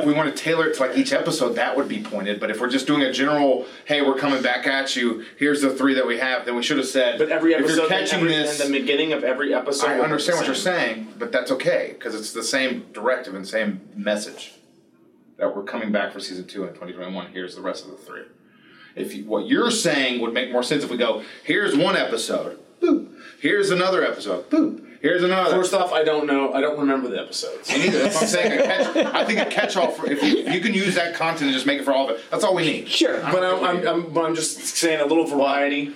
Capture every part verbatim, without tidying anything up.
if we want to tailor it to like each episode, that would be pointed. But if we're just doing a general, hey, we're coming back at you, here's the three that we have, then we should have said, but every episode, if you're catching every, this, in the beginning of every episode, I understand what you're saying, but that's okay, because it's the same directive and same message. That we're coming back for season two in twenty twenty-one. Here's the rest of the three. If you, what you're saying would make more sense if we go, here's one episode, boop. Here's another episode, boop. Here's another. First off, I don't know. I don't remember the episodes. Me neither. That's what I'm saying. A catch, I think a catch-all, for, if, you, if you can use that content and just make it for all of it, that's all we need. Sure, but I'm, I'm, I'm, but I'm just saying a little variety.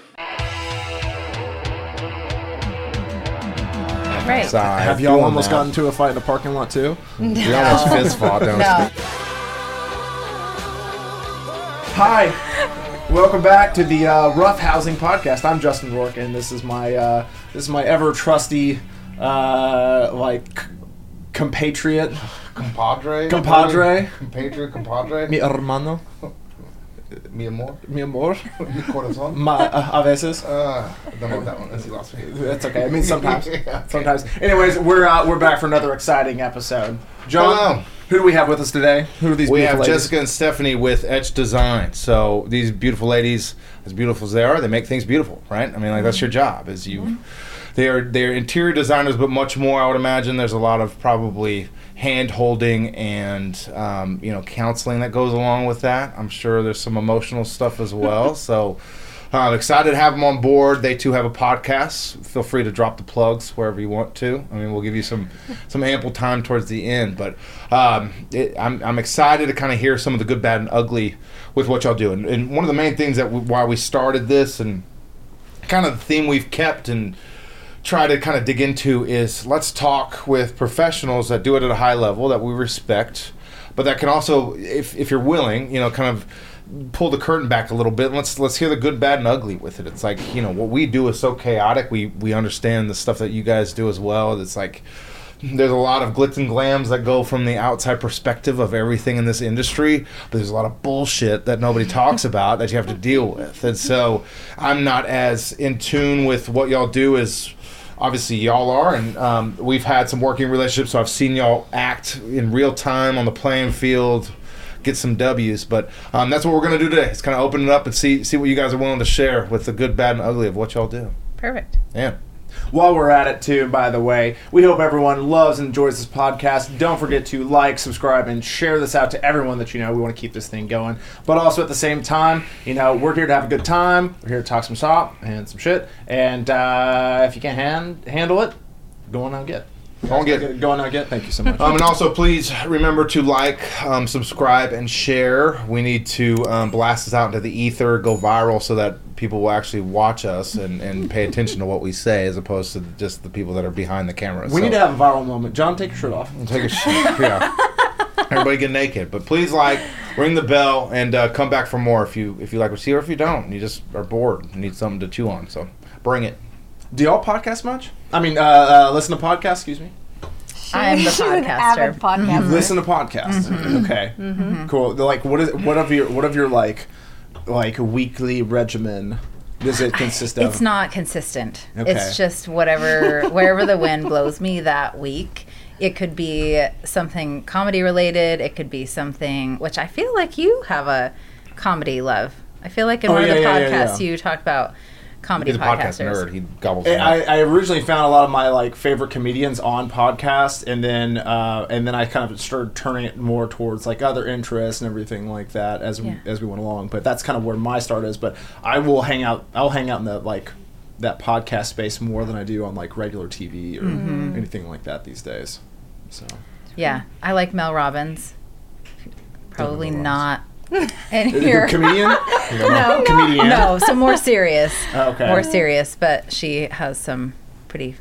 Right. Sorry, Have y'all almost gotten into a fight in a parking lot too? No. We almost fist fought down No. Hi, welcome back to the uh, Rough Housing Podcast. I'm Justin Rourke, and this is my uh, this is my ever trusty uh, like c- compatriot, Compadre? compadre, Compatriot, compadre? mi hermano, Mi amor? mi amor, Mi corazón? my uh, a veces. Uh, I don't know what that one is. You lost me. That's okay. I mean, sometimes, Yeah, okay. sometimes. Anyways, we're uh, we're back for another exciting episode. John, Hello. who do we have with us today? Who are these We beautiful have ladies? Jessica and Stephanie with Etch Design. So these beautiful ladies, as beautiful as they are, they make things beautiful, right? I mean, like that's your job. Is you, they are they're interior designers, but much more. I would imagine there's a lot of probably hand holding and um, you know counseling that goes along with that. I'm sure there's some emotional stuff as well. So. I'm excited to have them on board. They too have a podcast. Feel free to drop the plugs wherever you want to. I mean, we'll give you some some ample time towards the end. But um, it, I'm I'm excited to kind of hear some of the good, bad, and ugly with what y'all do. And, and one of the main things that we, why we started this and kind of the theme we've kept and try to kind of dig into is let's talk with professionals that do it at a high level that we respect, but that can also, if if you're willing, you know, kind of pull the curtain back a little bit and let's let's hear the good, bad, and ugly with it. It's like, you know, what we do is so chaotic. We we understand the stuff that you guys do as well. It's like there's a lot of glitz and glams that go from the outside perspective of everything in this industry, but there's a lot of bullshit that nobody talks about that you have to deal with. And so I'm not as in tune with what y'all do as obviously y'all are, and um, we've had some working relationships, so I've seen y'all act in real time on the playing field, get some W's, but um, that's what we're going to do today. It's kind of open it up and see see what you guys are willing to share with the good, bad, and ugly of what y'all do. Perfect. Yeah. While we're at it, too, by the way, we hope everyone loves and enjoys this podcast. Don't forget to like, subscribe, and share this out to everyone that you know. We want to keep this thing going. But also at the same time, you know, we're here to have a good time. We're here to talk some shop and some shit. And uh, if you can't hand, handle it, go on out and get. Go on get it. Go on out and get. Thank you so much. Um, and also, please remember to like, um, subscribe, and share. We need to um, blast this out into the ether, go viral, so that people will actually watch us and, and pay attention to what we say, as opposed to just the people that are behind the camera. we So, need to have a viral moment. John, take your shirt off. take a shit. Yeah. Everybody get naked, but please like, ring the bell, and uh, come back for more if you if you like what you see, or if you don't, and you just are bored and need something to chew on. So bring it. Do y'all podcast much? I mean, uh, uh, listen to podcasts, excuse me. I'm the She's an avid podcaster. podcaster. Listen to podcasts. Mm-hmm. Okay. Cool. Like, what is what of your what of your like like weekly regimen does it consist of? It's not consistent. Okay. It's just whatever, wherever the wind blows me that week. It could be something comedy related. It could be something, which I feel like you have a comedy love. I feel like in Oh, one yeah, of the yeah, yeah, podcasts yeah. you talked about comedy He's a podcast podcasters. nerd. He gobbles them up. I, I originally found a lot of my like favorite comedians on podcasts, and then uh, and then I kind of started turning it more towards like other interests and everything like that as Yeah. we, as we went along. But that's kind of where my start is. But I will hang out. I'll hang out in the like that podcast space more than I do on like regular T V or Mm-hmm. anything like that these days. So Yeah, I like Mel Robbins. Probably Mel not in here. comedian, No, comedian. no, so more serious. Oh, okay. More serious, but she has some pretty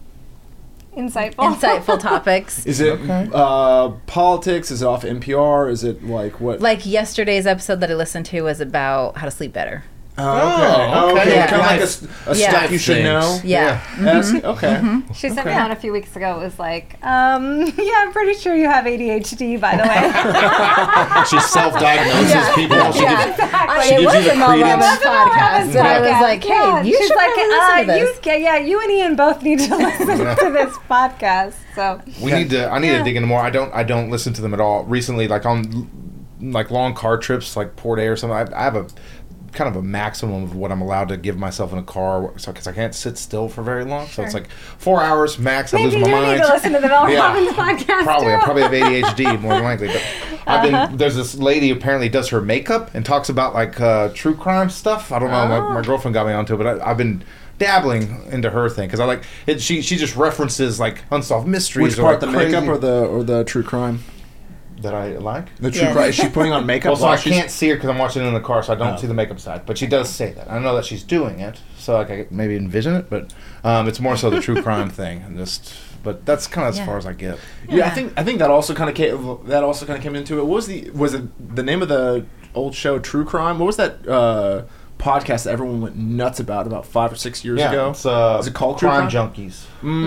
Insightful. insightful topics. Is it uh, politics? Is it off N P R? Is it like what? Like yesterday's episode that I listened to was about how to sleep better. Oh, okay. okay. Yeah. Kind of like a, s- a Yeah. stuff you should Things. know. Yeah. That's, okay. She sent Okay. me one a few weeks ago. It was like, um, yeah, I'm pretty sure you have A D H D, by the way. She self-diagnoses Yeah. people. She Yeah. gives, I, She it gives was you the a Mo credence. Robbins podcast, and I was like, "Hey, Yeah, you she's should like, probably listen uh, to this." You, yeah, yeah, you and Ian both need to listen to this podcast. So we need to. I need to dig into more. I don't. I don't listen to them at all. Recently, like on like long car trips, like Port A or something. I, I have a kind of a maximum of what I'm allowed to give myself in a car, so because I can't sit still for very long. So it's like four hours max. I maybe lose you my mind. need to listen to the Mel Yeah. Robbins podcast Probably, too. I probably have A D H D more than likely. But I've been there's this lady apparently does her makeup and talks about like uh, true crime stuff. I don't know. Oh. My, my girlfriend got me onto it, but I, I've been dabbling into her thing because I like it. She she just references like unsolved mysteries. Which or, part, like, the makeup crazy- or the or the true crime? that I like? The true Yeah. crime. Is she putting on makeup? Well, so while I she's- can't see her because I'm watching it in the car, so I don't Oh. see the makeup side. But she does say that. I know that she's doing it, so like I could maybe envision it. But um, it's more so the true crime thing, and just. But that's kind of as Yeah. far as I get. Yeah, I Yeah. think I think that also kind of came, that also kind of came into it. What was the was it the name of the old show True Crime? What was that uh, podcast that everyone went nuts about about five or six years Yeah, ago? it's uh, Is it called True Crime Crime? Junkies.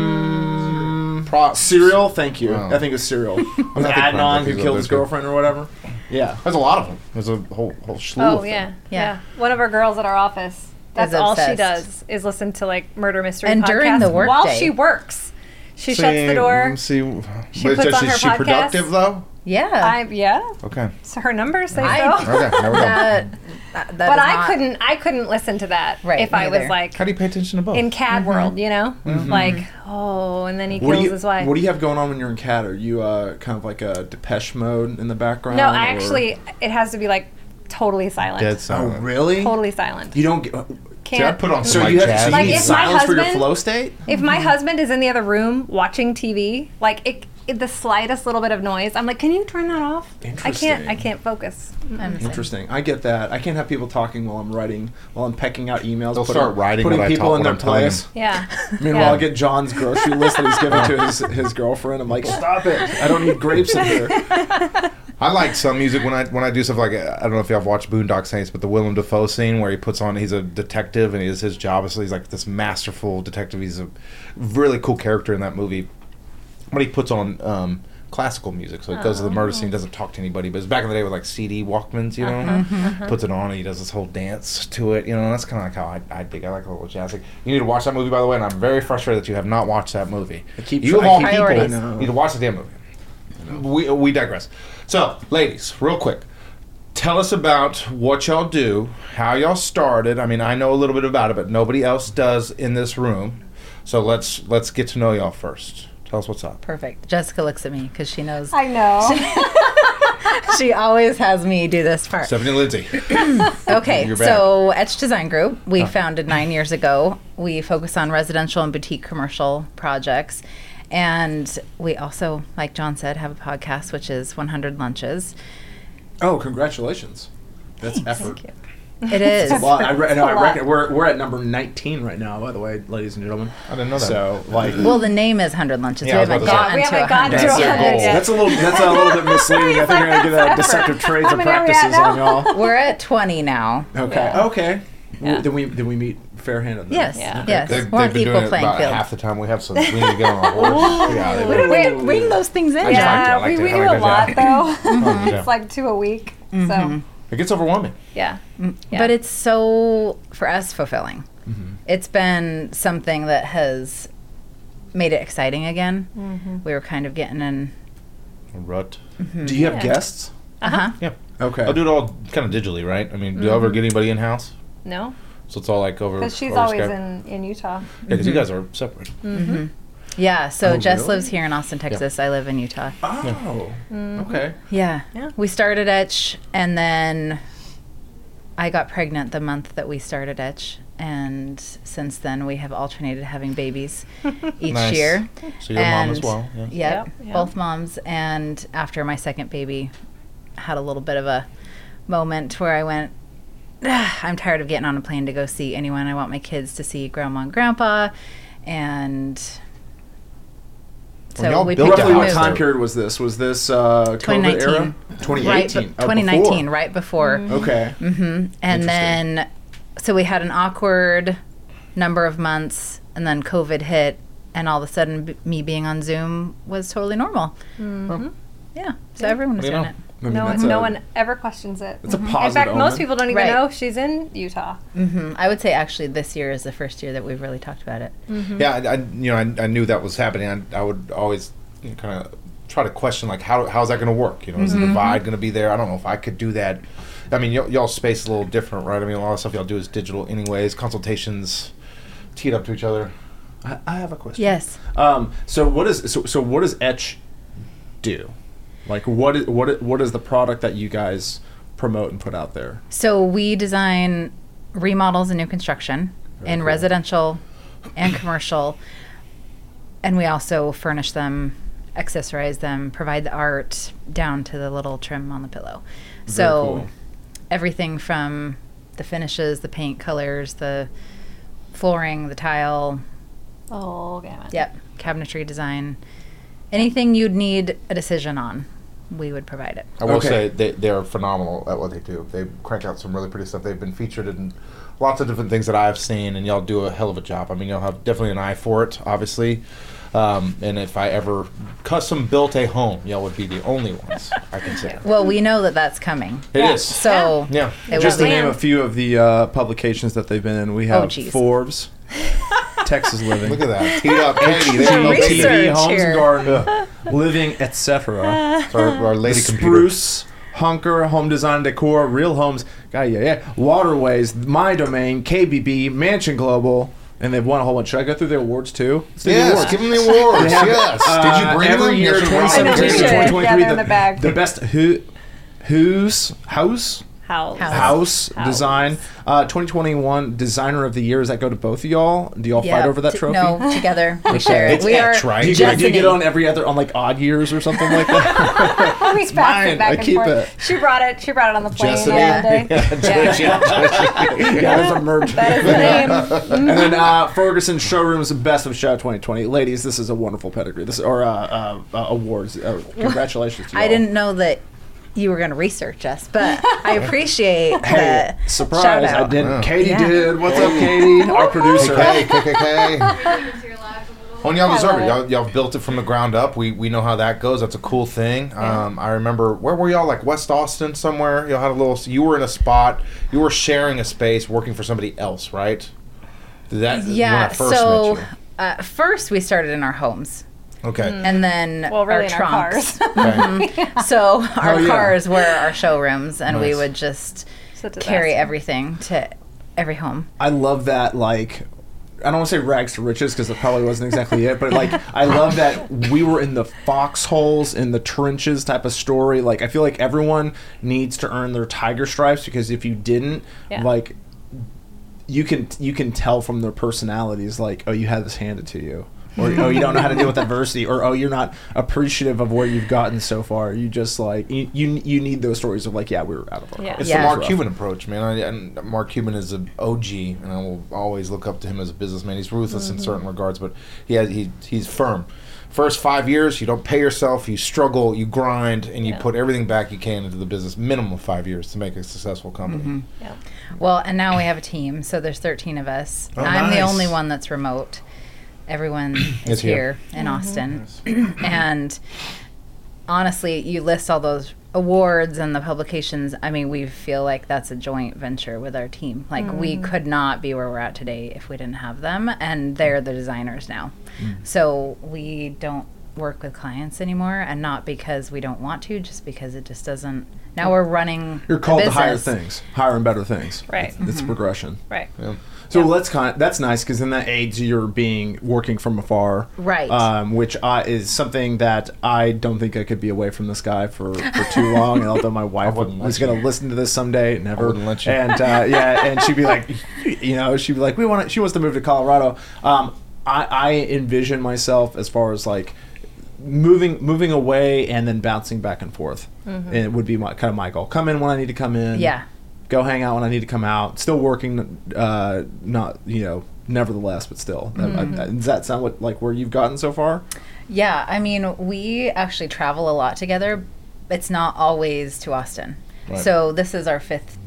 Mm, Pro- Serial. Thank you. Oh. I think it was Serial. Was think it Crime Adnan Junkies who are killed his good. girlfriend or whatever? Yeah. There's a lot of them. There's a whole whole slew Oh of yeah, them. yeah, Yeah. One of our girls at our office. That's all she obsessed. does is listen to like murder mystery And podcasts during the work while day. she works. She shuts the door. See, She but puts is on she, her she podcast. productive though? Yeah. I yeah. Okay. So her numbers say I- so. Okay. There we go. that, that, that But is I not- couldn't. I couldn't listen to that Right, if I neither. was like How do you pay attention to both? in C A D world, you know, like oh, and then he What do kills you his wife. What do you have going on when you're in C A D? Are you uh, kind of like a Depeche Mode in the background? no, I or- actually, it has to be like totally silent. Dead Oh silent. Uh, really? Totally silent. You don't get. See, I Can't. put on So some you like have so jazz. you Like, need if my silence for your husband- flow state. If my husband is in the other room watching T V, like it, it, the slightest little bit of noise, I'm like, can you turn that off? I can't. I Interesting. can't focus. I'm the same. Interesting. I get that. I can't have people talking while I'm writing, while I'm pecking out emails. They'll putting- start writing putting what I people talk- in what their I'm telling place. Yeah. Meanwhile, Yeah. I'll get John's grocery list that he's giving to his, his girlfriend. I'm like, stop it! I don't need grapes in here. I like some music when I when I do stuff like I don't know if y'all have watched Boondock Saints, but the Willem Dafoe scene where he puts on he's a detective and he is his job. So he's like this masterful detective. He's a really cool character in that movie. But he puts on um, classical music, so he goes to the murder scene, doesn't talk to anybody. But it's back in the day with like C D Walkmans, you know. Puts it on and he does this whole dance to it. You know, that's kind of like how I, I dig. I like a little jazz. Like, you need to watch that movie, by the way. And I'm very frustrated that you have not watched that movie. I keep you of trying- all I keep- people Priorities. know. need to watch the damn movie. We, we digress. So, ladies, real quick, tell us about what y'all do, how y'all started. I mean, I know a little bit about it, but nobody else does in this room. So let's let's get to know y'all first. Tell us what's up. Perfect. Jessica looks at me because she knows. I know. She always has me do this part. Stephanie Lindsay. Okay, You're back. so Etch Design Group, we founded nine years ago. We focus on residential and boutique commercial projects. And we also, like John said, have a podcast, which is one hundred Lunches. Oh, congratulations! That's effort. Thank you. It is. Well, I, re- no, I a lot. reckon we're, we're at number nineteen right now, by the way, ladies and gentlemen. I didn't know that. So, like, Well, the name is one hundred Lunches. Yeah, I was we haven't about to say. gotten We to haven't gotten one hundred. to that's, one hundred yet. that's a little that's a little bit misleading. I think we're gonna get that deceptive trades How and many are we at practices on now? y'all. We're at twenty now. Okay, Yeah. okay. Yeah. Then we then we meet fair-handed. Then. Yes, Yeah. yes. They've, We're on they've been equal doing it playing about field. half the time we have, so we need to get on a horse. Yeah, they Bring, really- bring, bring those things in. I just John. like Yeah, I like we, to- we I do like a that lot job. though. Oh, yeah. It's like two a week. So It gets overwhelming. yeah. Yeah. But it's so, for us, fulfilling. It's been something that has made it exciting again. We were kind of getting in. A rut. Do you have Yeah. guests? Uh-huh. Yeah. Okay. I'll do it all kind of digitally, right? I mean, do you ever get anybody in house? No, So it's all like over. because she's over always Skype? in, in Utah. Yeah, because you guys are separate. Yeah, so Oh, Jess really? lives here in Austin, Texas. I live in Utah. Oh. Okay. Yeah. Yeah. We started Etch, and then I got pregnant the month that we started Etch. And since then, we have alternated having babies each Nice. year. So you're a mom as And- well. Yeah. Yep, Yep, yep. both moms. And after my second baby, had a little bit of a moment where I went, "Ah, I'm tired of getting on a plane to go see anyone. I want my kids to see grandma and grandpa. And When so y'all we built picked the up Roughly a what house, move. time period was this? Was this uh, twenty COVID era? nineteen. twenty Right, eighteen. be- twenty nineteen, right before. Okay. hmm And then so we had an awkward number of months, and then COVID hit, and all of a sudden, b- me being on Zoom was totally normal. Mm-hmm. Yeah, so everyone was You doing know. it. I mean, No one, that's no a- one ever questions it. It's a In positive fact, most omen. people don't even Right. know she's in Utah. hmm I would say actually this year is the first year that we've really talked about it. Yeah, I, I you know I, I knew that was happening. I, I would always you know, kind of try to question like how how's that going to work? You know, is the divide going to be there? I don't know if I could do that. I mean, y- y'all's space is a little different, right? I mean, a lot of stuff y'all do is digital, anyways. Consultations, teed up to each other. I, I have a question. Yes. Um. So what is so so what does Etch do? Like what is what i- what is the product that you guys promote and put out there? So we design remodels and new construction in cool. residential and commercial, and we also furnish them, accessorize them, provide the art down to the little trim on the pillow. so cool. everything from the finishes, the paint colors, the flooring, the tile, Oh, gamut. yep, cabinetry design, anything you'd need a decision on, we would provide it. I will Okay. say they they're phenomenal at what they do. They crank out some really pretty stuff. They've been featured in lots of different things that I've seen, and y'all do a hell of a job. I mean, y'all have definitely an eye for it, obviously. Um, and if I ever custom built a home, y'all would be the only ones I can say. Well, we know that that's coming. It Yeah. is. So Yeah. it Just to will be. name a few of the uh, publications that they've been in, we have geez. Forbes, Texas Living, Look at that. Teed up, Katie. There you go, Research. baby. T V, Homes here. and Garden, Living, et cetera. Our, our lady computer. Spruce, Hunker, Home Design Decor, Real Homes, yeah, yeah, yeah. Waterways, My Domain, K B B, Mansion Global, and they've won a whole bunch. Should I go through the awards too? Let's do the Yes, awards. give them the awards. They have, Yes. uh, Did you bring every them? year, Yes, twenty Rob. I know, we seventeen should. to twenty twenty-three, Yeah, they're the, in the bag. the best who, who's house House. House. house, House. design. Uh, twenty twenty-one Designer of the Year. Does that go to both of y'all? Do y'all Yeah, fight over that t- trophy? No, together we share It's it. We etch, are right? Do you, get, do you get Destiny. on every other on like odd years or something like that? Always pass mine. it back I and keep forth. it. She brought it. She brought it on the plane Jessica. the other day. yeah, there's a merge. That is the name. And then uh, Ferguson Showrooms Best of Show twenty twenty. Ladies, this is a wonderful pedigree. This or uh, uh, uh, awards. Uh, congratulations to you. I didn't know that you were going to research us, but I appreciate Hey, the surprise! shout I out. didn't. Yeah. Katie Yeah. did. What's up, Katie? Our producer. K K K K. Oh, and y'all I deserve love it. it. Y'all, y'all built it from the ground up. We we know how that goes. That's a cool thing. Um, I remember where were y'all? Like West Austin somewhere. Y'all had a little. You were in a spot. You were sharing a space, working for somebody else, right? Did that Yeah, when I first so met uh, first we started in our homes, you. Okay. and then Well, really, our in our trunks. cars. Okay. So our Oh, yeah. cars were our showrooms, and we Nice. would just So to carry that. everything to every home. I love that. Like, I don't want to say rags to riches because it probably wasn't exactly it, but like, I love that we were in the foxholes, in the trenches type of story. Like, I feel like everyone needs to earn their tiger stripes because if you didn't, Yeah. like, you can you can tell from their personalities, like, oh, you had this handed to you. Or oh, you don't know how to deal with adversity, or oh, you're not appreciative of where you've gotten so far. You just like you you, you need those stories of like, yeah, we were out of our Yeah. It's Yeah. the Mark Rough. Cuban approach, man. I, and Mark Cuban is an O G, and I will always look up to him as a businessman. He's ruthless in certain regards, but he has he he's firm. First five years, you don't pay yourself, you struggle, you grind, and you Yeah. put everything back you can into the business. Minimum five years to make a successful company. Yeah. Well, and now we have a team, so there's thirteen of us. Oh, I'm the nice. only one that's remote. Everyone Is is here. here in Austin. And honestly, you list all those awards and the publications. I mean, we feel like that's a joint venture with our team. Like, we could not be where we're at today if we didn't have them, and they're the designers now. So we don't work with clients anymore, and not because we don't want to, just because it just doesn't. Now we're running. You're a called to higher business. things, higher and better things. Right. It's a progression. Right. Yeah. So Yeah. let's kind. That's nice because then that aids your being working from afar, Right. Um, which I, is something that I don't think I could be away from this guy for, for too long. And although my wife wouldn't let was going to you. listen to this someday, never. wouldn't let you. And uh, yeah, and she'd be like, you know, she'd be like, we want. She wants to move to Colorado. Um, I, I envision myself as far as like moving moving away and then bouncing back and forth. And it would be my kind of my goal. Come in when I need to come in. Yeah. Go hang out when I need to come out. Still working, uh, not you know, nevertheless, but still. That- Mm-hmm. I- I- does that sound what, like where you've gotten so far? Yeah, I mean, we actually travel a lot together. It's not always to Austin. Right. So this is our fifth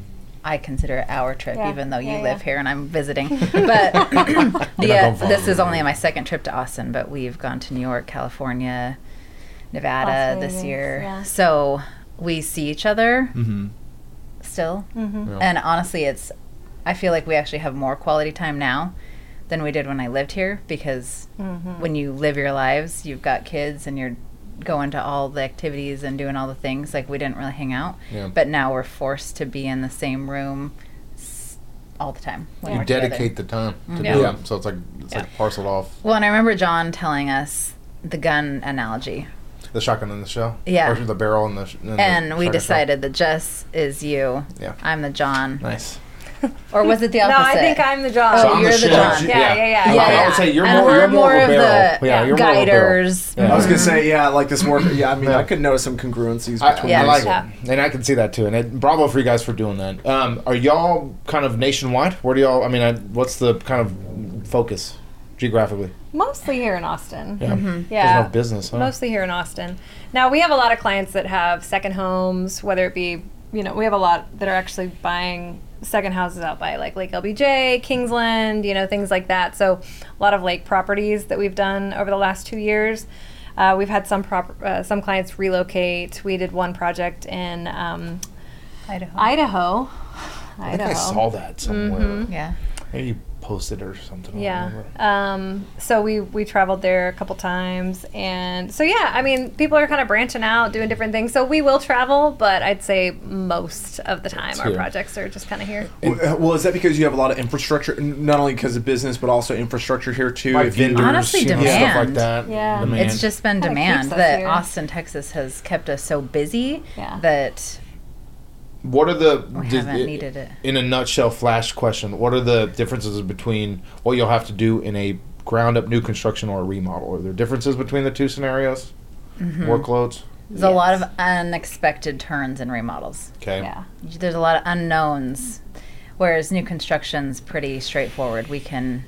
I consider it our trip, Yeah, even though you yeah, live yeah. here and I'm visiting. But the, uh, far. this is only my second trip to Austin, but we've gone to New York, California, Nevada Las this Vegas, year. yeah. So we see each other Mm-hmm. still. Mm-hmm. Yeah. And honestly, it's, I feel like we actually have more quality time now than we did when I lived here, because Mm-hmm. when you live your lives, you've got kids and you're going to all the activities and doing all the things. Like, we didn't really hang out. Yeah. But now we're forced to be in the same room s- all the time. when You we're together. dedicate the time to Yeah. do Yeah. it. So it's like it's Yeah. like parceled off. Well, and I remember John telling us the gun analogy. The shotgun in the shell. Yeah. Or the barrel in the. sh- in the And we shotgun decided that Jess is you. Yeah. I'm the John. shell. Nice. Or was it the No, opposite? I think I'm the John. Oh, So I'm you're the shell. John. Yeah, yeah, yeah. Okay, Yeah, I yeah. would say you're And more, we're you're more, more of a of barrel. the yeah, you're more of a barrel. guiders. Yeah. I was gonna say, yeah, like this more. Yeah, I mean, Mm-hmm. I could notice some congruencies I, between. Yeah. I like Yeah. it, and I can see that too. And it, bravo for you guys for doing that. Um, are y'all kind of nationwide? Where do y'all? I mean, I, what's the kind of focus geographically? Mostly here in Austin. Yeah, Mm-hmm. There's Yeah. no business, huh? Mostly here in Austin. Now, we have a lot of clients that have second homes, whether it be, you know, we have a lot that are actually buying second houses out by like Lake L B J, Kingsland, you know, things like that. So a lot of lake properties that we've done over the last two years. Uh, we've had some prop- uh, some clients relocate. We did one project in um, Idaho. Idaho. I think Idaho. I saw that somewhere. Mhm. yeah. Maybe you posted it or something. I Yeah. don't remember. Um, so we we traveled there a couple times, and so yeah, I mean, people are kind of branching out, doing different things. So we will travel, but I'd say most of the time our here. projects are just kind of here. Well, well, is that because you have a lot of infrastructure, n- not only because of business, but also infrastructure here too? Like If you- vendors, Honestly, you know, stuff demand. like that. Yeah. Demand. It's just been Kinda demand keeps us that here. Austin, Texas has kept us so busy Yeah. that What are the we did- haven't needed it. in a nutshell? Flash question: what are the differences between what you'll have to do in a ground up new construction or a remodel? Are there differences between the two scenarios? Mm-hmm. Workloads. There's a lot of unexpected turns in remodels. Okay. Yeah. There's a lot of unknowns, whereas new construction's pretty straightforward. We can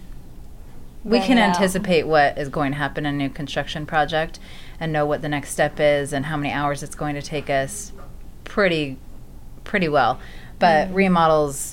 we Lay can it out. anticipate what is going to happen in a new construction project and know what the next step is and how many hours it's going to take us pretty pretty well. But remodels,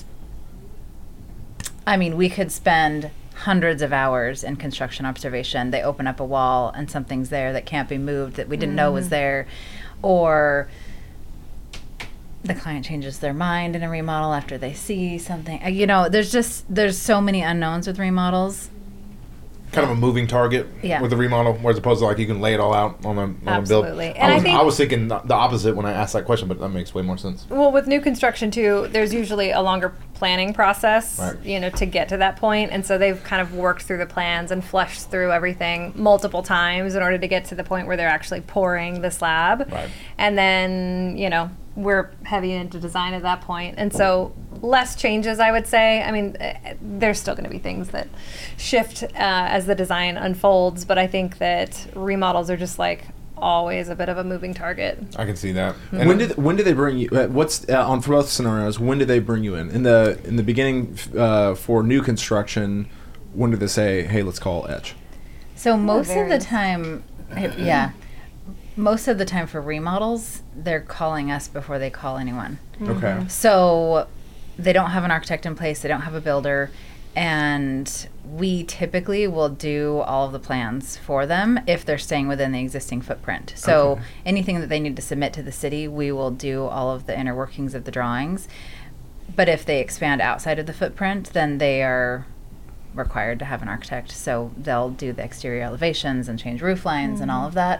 I mean, we could spend hundreds of hours in construction observation. They open up a wall and something's there that can't be moved that we didn't know was there, or the client changes their mind in a remodel after they see something. Uh, You know, there's just there's so many unknowns with remodels. Kind of a moving target Yeah. with the remodel, whereas opposed to like you can lay it all out on a, on a build. Absolutely. I And I was, think- I was thinking the opposite when I asked that question, but that makes way more sense. Well, with new construction too, there's usually a longer planning process, Right. you know, to get to that point. And so they've kind of worked through the plans and fleshed through everything multiple times in order to get to the point where they're actually pouring the slab. Right. And then, you know, we're heavy into design at that point. And so less changes, I would say. I mean, eh, there's still going to be things that shift uh, as the design unfolds, but I think that remodels are just like always a bit of a moving target. I can see that. And When did when did they bring you? Uh, what's uh, on for both scenarios? When did they bring you in? In the in the beginning uh, for new construction, when did they say, "Hey, let's call Etch"? So most of the varies. time, it- yeah, most of the time for remodels, they're calling us before they call anyone. Okay. So they don't have an architect in place, they don't have a builder, and we typically will do all of the plans for them if they're staying within the existing footprint. So Okay. anything that they need to submit to the city, we will do all of the inner workings of the drawings. But if they expand outside of the footprint, then they are required to have an architect. So they'll do the exterior elevations and change roof lines and all of that.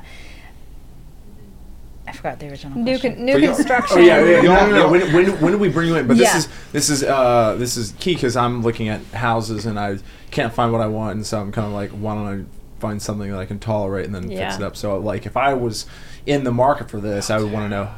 I forgot the original New question. con- new For you- construction. Oh yeah, yeah, You no, don't no, no. know. When, when, when did we bring you in? But Yeah. this is this is uh, this is key because I'm looking at houses and I can't find what I want, and so I'm kind of like, why don't I find something that I can tolerate and then Yeah. fix it up? So like, if I was in the market for this, I would want to know.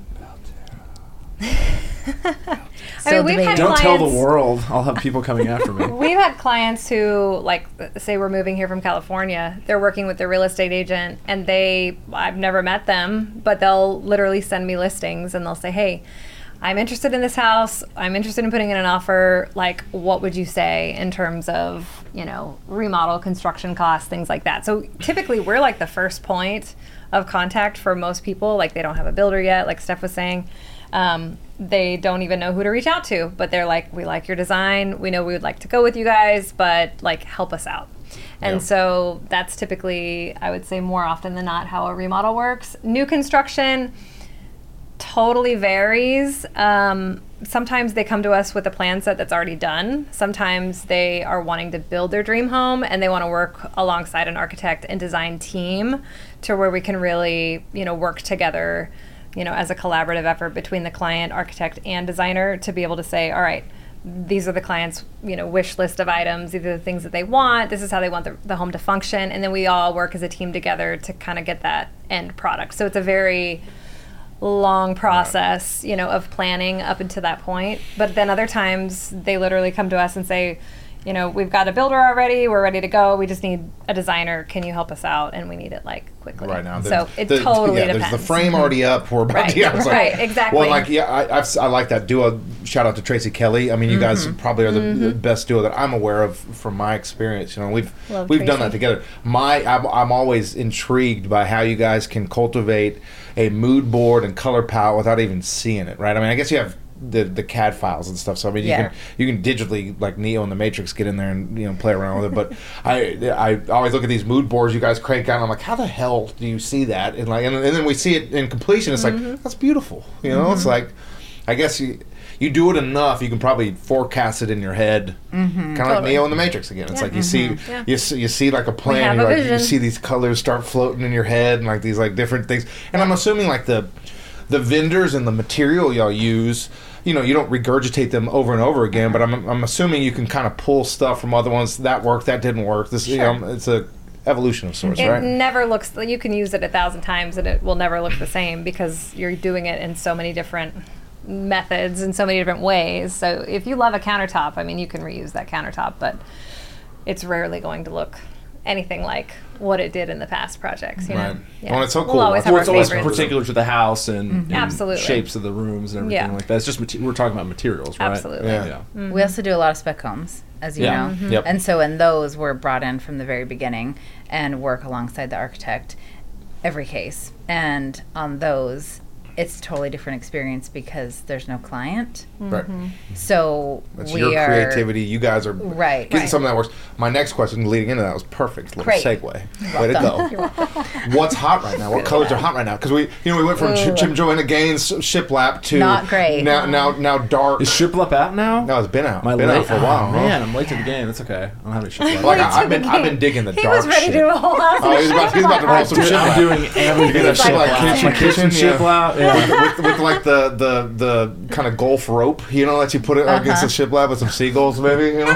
I mean, we've had Don't tell the clients- world. I'll have people coming after me. We've had clients who, like, say we're moving here from California. They're working with their real estate agent, and they, I've never met them, but they'll literally send me listings, and they'll say, "Hey, I'm interested in this house. I'm interested in putting in an offer. Like, what would you say in terms of, you know, remodel, construction costs, things like that?" So typically, we're like the first point of contact for most people. Like, they don't have a builder yet, like Steph was saying. Um, they don't even know who to reach out to, but they're like, we like your design. We know we would like to go with you guys, but like help us out. And Yeah. so that's typically, I would say more often than not, how a remodel works. New construction totally varies. Um, sometimes they come to us with a plan set that's already done. Sometimes they are wanting to build their dream home and they want to work alongside an architect and design team to where we can really, you know, work together, you know, as a collaborative effort between the client, architect, and designer to be able to say, all right, these are the client's, you know, wish list of items. These are the things that they want. This is how they want the, the home to function. And then we all work as a team together to kind of get that end product. So it's a very long process, you know, of planning up until that point. But then other times they literally come to us and say, you know, we've got a builder already. We're ready to go. We just need a designer. Can you help us out? And we need it like quickly. Right now, so the- it the- totally yeah, depends. There's the frame already up. We're about Right, to. Yeah, it's like- right, exactly. Well, like yeah, I, I've, I like that duo. Shout out to Tracy Kelly. I mean, you guys probably are the, the best duo that I'm aware of from my experience. You know, we've Love we've done that Tracy. together. My, I'm, I'm always intrigued by how you guys can cultivate a mood board and color palette without even seeing it. Right? I mean, I guess you have the the C A D files and stuff. So I mean, you Yeah. can you can digitally like Neo and the Matrix get in there and you know play around with it. But I I always look at these mood boards you guys crank out. And I'm like, how the hell do you see that? And like and, and then we see it in completion. It's Mm-hmm. like that's beautiful. You know, it's like I guess you. You do it enough, you can probably forecast it in your head, kind of like Totally. Neo and the Matrix again. It's Yeah. like you see, Yeah. you see, you see like a plan. have You're a like, you vision. see these colors start floating in your head, and like these like different things. And I'm assuming like the the vendors and the material y'all use, you know, you don't regurgitate them over and over again. But I'm I'm assuming you can kind of pull stuff from other ones that worked, that didn't work. This, you know, it's a evolution of sorts, It right? never looks, you can use it a thousand times and it will never look the same because you're doing it in so many different methods in so many different ways. So if you love a countertop, I mean, you can reuse that countertop, but it's rarely going to look anything like what it did in the past projects. You Right. know? Well, it's so We'll cool. always I have Well, our it's always favorites. particular to the house and, and Absolutely. shapes of the rooms and everything Yeah. like that. It's just mate- we're talking about materials, right? Absolutely. Yeah. Yeah. We also do a lot of spec homes, as you Yeah. know. Mm-hmm. Yep. And so in those, we're brought in from the very beginning and work alongside the architect every case. And on those, it's a totally different experience because there's no client. Right. So That's we your are creativity. You guys are Right. getting Right. something that works. My next question leading into that was perfect. Little Great. segue. Way to go. What's hot right now? What colors are hot right now? Because we, you know, we went from Ch- Chim Joanna Gaines shiplap to Not great. Now, now, now dark. Is Shiplap out now? No, it's been out. My been late, out for a while. oh, huh? man, I'm late to the game. That's okay. I don't have any Shiplap. Like Late I, to I've the been, I've been game. digging the He dark was ready shit. to do a whole house. Oh, he's about, he's about to roll some Dude, shit. I'm doing everything. Like Shiplap. kitchen- My kitchen kitchen, yeah. Shiplap. Yeah. with, with like the, the, the kind of golf rope, you know, that you put it against the shiplap with some seagulls, maybe, you know,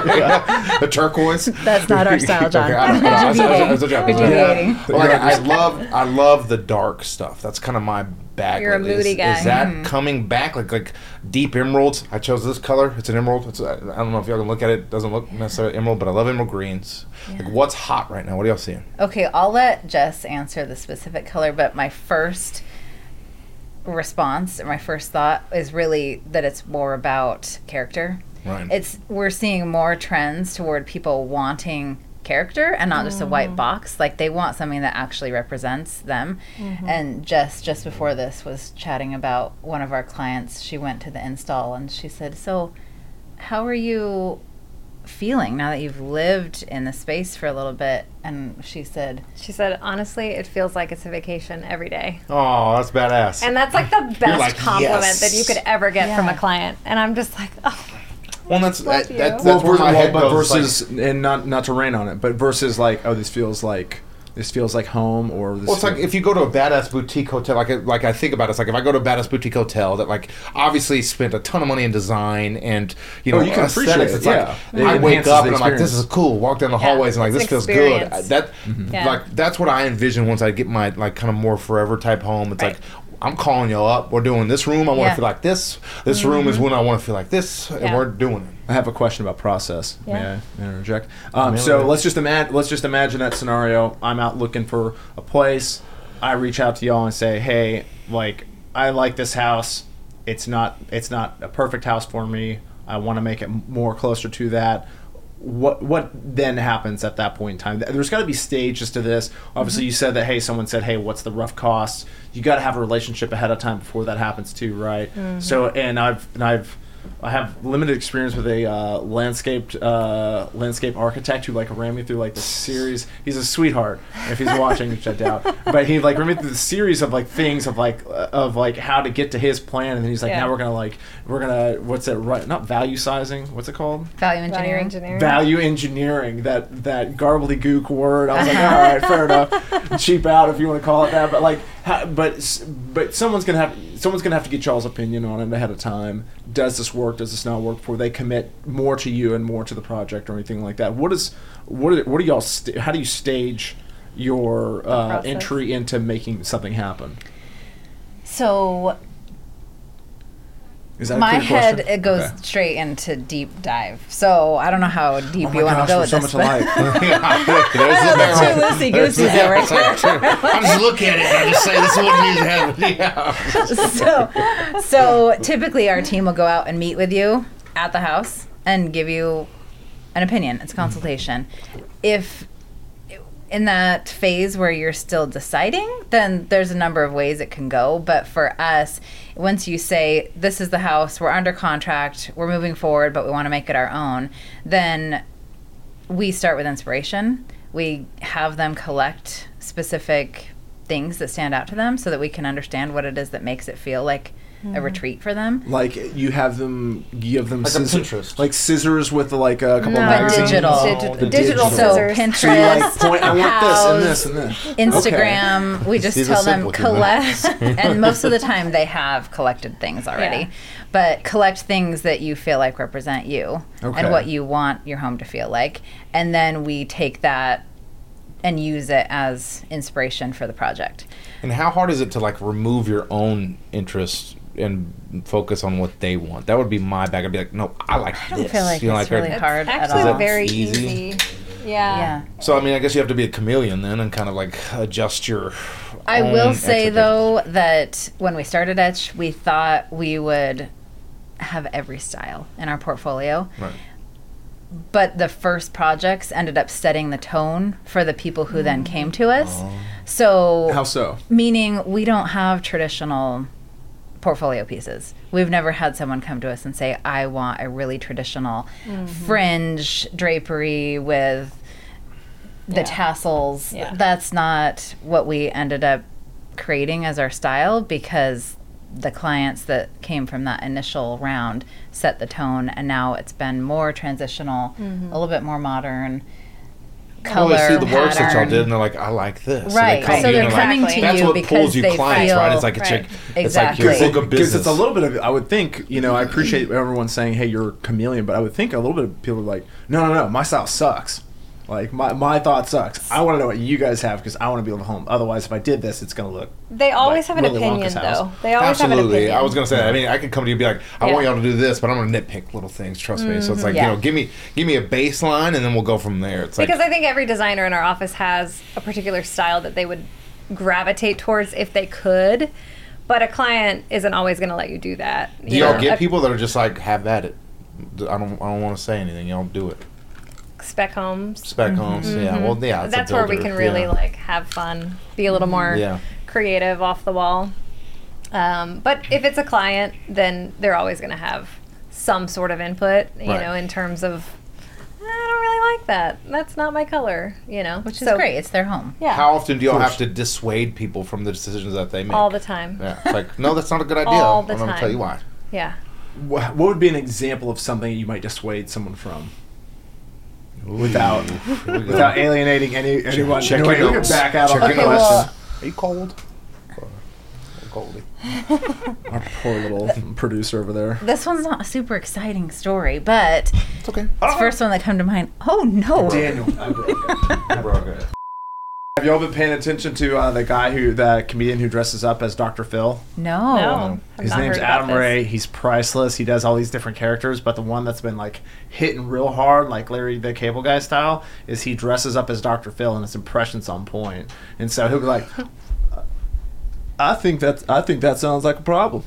the turquoise. That's not our style, John. Okay, I don't know. I was- I was- I was joking. You're deviating. Well, like, I love, I love the dark stuff. That's kind of my bag. You're a lately. moody is, guy. Is that Mm-hmm. coming back? Like like deep emeralds. I chose this color. It's an emerald. It's, I don't know if y'all can look at it. It doesn't look necessarily emerald, but I love emerald greens. Like what's hot right now? What are y'all seeing? Okay, I'll let Jess answer the specific color, but my first response or my first thought is really that it's more about character. Right. It's we're seeing more trends toward people wanting character and not just a white box. Like they want something that actually represents them. And Jess just before this was chatting about one of our clients. She went to the install and she said, "So, how are you feeling now that you've lived in the space for a little bit?" And she said, She said, honestly, it feels like it's a vacation every day. Oh, that's badass. And that's like the best like, compliment yes. that you could ever get from a Yeah. client. And I'm just like, oh, Well, that's Love that, you. that, that's Well, where my well, head but goes. versus like, and not not to rain on it, but versus like, oh, this feels like this feels like home, or this well, it's like feels- if you go to a badass boutique hotel, like like I think about it, it's like if I go to a badass boutique hotel that like obviously spent a ton of money in design and you know Oh, you can aesthetics. appreciate it, It's yeah. like It I wake enhances up the and I'm like, this is experience. cool. Walk down the Yeah, hallways and like it's this an feels good. experience. That Yeah. like that's what I envision once I get my like kind of more forever type home. It's Right. like. I'm calling you up. We're doing this room. I want to Yeah. feel like this. This room is when I want to feel like this, and Yeah. we're doing it. I have a question about process. Yeah. May I interject? Um, May I? so let's just imagine let's just imagine that scenario. I'm out looking for a place. I reach out to y'all and say, "Hey, like I like this house. It's not it's not a perfect house for me. I want to make it more closer to that. what what then happens at that point in time? There's got to be stages to this. Obviously, Mm-hmm. you said that, hey, someone said, hey, what's the rough cost? You got to have a relationship ahead of time before that happens too, right? Mm-hmm. So, and I've and I've I have limited experience with a uh, landscape uh, landscape architect who like ran me through like the series. He's a sweetheart if he's watching, which I doubt. But he like ran me through the series of like things of like uh, of like how to get to his plan, and then he's like, Yeah. now we're gonna like we're gonna what's it right? Not value sizing. What's it called? Value Value engineering. engineering. Value engineering. That that garbledygook word. I was like, all right, fair enough. Cheap out if you want to call it that. But like, how, but s- but someone's gonna have someone's gonna have to get y'all's opinion on it ahead of time. Does this work? Does this not work? Before they commit more to you and more to the project or anything like that. What is what are, what are y'all? St- how do you stage your uh, process. entry into making something happen? So Is that a my clear head question? it goes Okay. straight into deep dive. So I don't know how deep Oh my you want gosh, to go we're with so this. much but- alike. There's the Two barrel. loosey goosies there, right there. I just look at it and I just say this is what needs to happen. Yeah. so, so typically our team will go out and meet with you at the house and give you an opinion. It's a consultation. If in that phase where you're still deciding, then there's a number of ways it can go. But for us, once you say, this is the house, we're under contract, we're moving forward, but we want to make it our own, then we start with inspiration. We have them collect specific things that stand out to them so that we can understand what it is that makes it feel like a retreat for them. Like you have them, you give them Like a scissor- Pinterest. like scissors with like a couple No, of But magazines. digital. Digi- The digital digital. scissors. So Pinterest, So you like point, I want this and House, this and this. Instagram, we just These are tell them simple, you know. collect, and most of the time they have collected things already. Yeah. But collect things that you feel like represent you Okay. and what you want your home to feel like, and then we take that and use it as inspiration for the project. And how hard is it to like remove your own interest and focus on what they want? That would be my bag. I'd be like, no, I like I don't this. feel like You know, it's like, really or- hard at Actually, all. very Easy. easy. Yeah. Yeah. So I mean, I guess you have to be a chameleon then, and kind of like adjust your. I own will say expectations. though that when we started Etch, we thought we would have every style in our portfolio. Right. But the first projects ended up setting the tone for the people who then came to us. So, How so? meaning we don't have traditional portfolio pieces. We've never had someone come to us and say, I want a really traditional fringe drapery with the Yeah. tassels. Yeah. That's not what we ended up creating as our style, because the clients that came from that initial round set the tone, and now it's been more transitional, a little bit more modern. Color, Well, they see the works that y'all pattern. did, and they're like, I like this. Right, And they come so to you they're and they're coming like, to that's you what because pulls you they clients, feel right? It's like a right. chick. It's like Exactly. your book of Because business. it's a little bit of, I would think, you know, I appreciate everyone saying, hey, you're a chameleon, but I would think a little bit of people are like, no, no, no, my style sucks. Like, my, my thought sucks. I want to know what you guys have because I want to be able to home. Otherwise, if I did this, it's going to look. They always Like have an Willy opinion, Wonka's house. though. They always have an Absolutely. opinion. I was gonna say that. I mean, I could come to you and be like, I Yeah. want y'all to do this, but I'm gonna nitpick little things. Trust me. So it's like, Yeah. you know, give me give me a baseline, and then we'll go from there. It's like Because I think every designer in our office has a particular style that they would gravitate towards if they could, but a client isn't always going to let you do that. do you y'all know? get A people that are just like, have at it. I don't I don't want to say anything. Y'all do it. spec homes. Spec homes. Yeah. Well, yeah. it's a That's where we builder, can really yeah. like have fun, be a little more Yeah. creative, off the wall. Um, but if it's a client, then they're always going to have some sort of input, you Right. know, in terms of I don't really like that. That's not my color, you know, Which is So, great. It's their home. Yeah, How often do y'all course. have to dissuade people from the decisions that they make? all the time. Yeah. It's like, no, that's not a good idea. All the I'm gonna time. tell you why. Yeah. Wha- What would be an example of something you might dissuade someone from? Without Here we go. without alienating any anyone. check Anyway, your we can notes. back out Check on your the Okay, question. well- Are you cold? Goldie. Our poor little producer over there. This one's not a super exciting story, but It's okay. it's the first one that come to mind. Oh no! Daniel. Have y'all been paying attention to uh, the guy who, the comedian who dresses up as Doctor Phil? No. No. I've His not name's heard about Adam this. Ray. He's priceless. He does all these different characters, but the one that's been like hitting real hard, like Larry the Cable Guy style, is he dresses up as Doctor Phil and his impressions on point. And so he'll be like, "I think that's I think that sounds like a problem."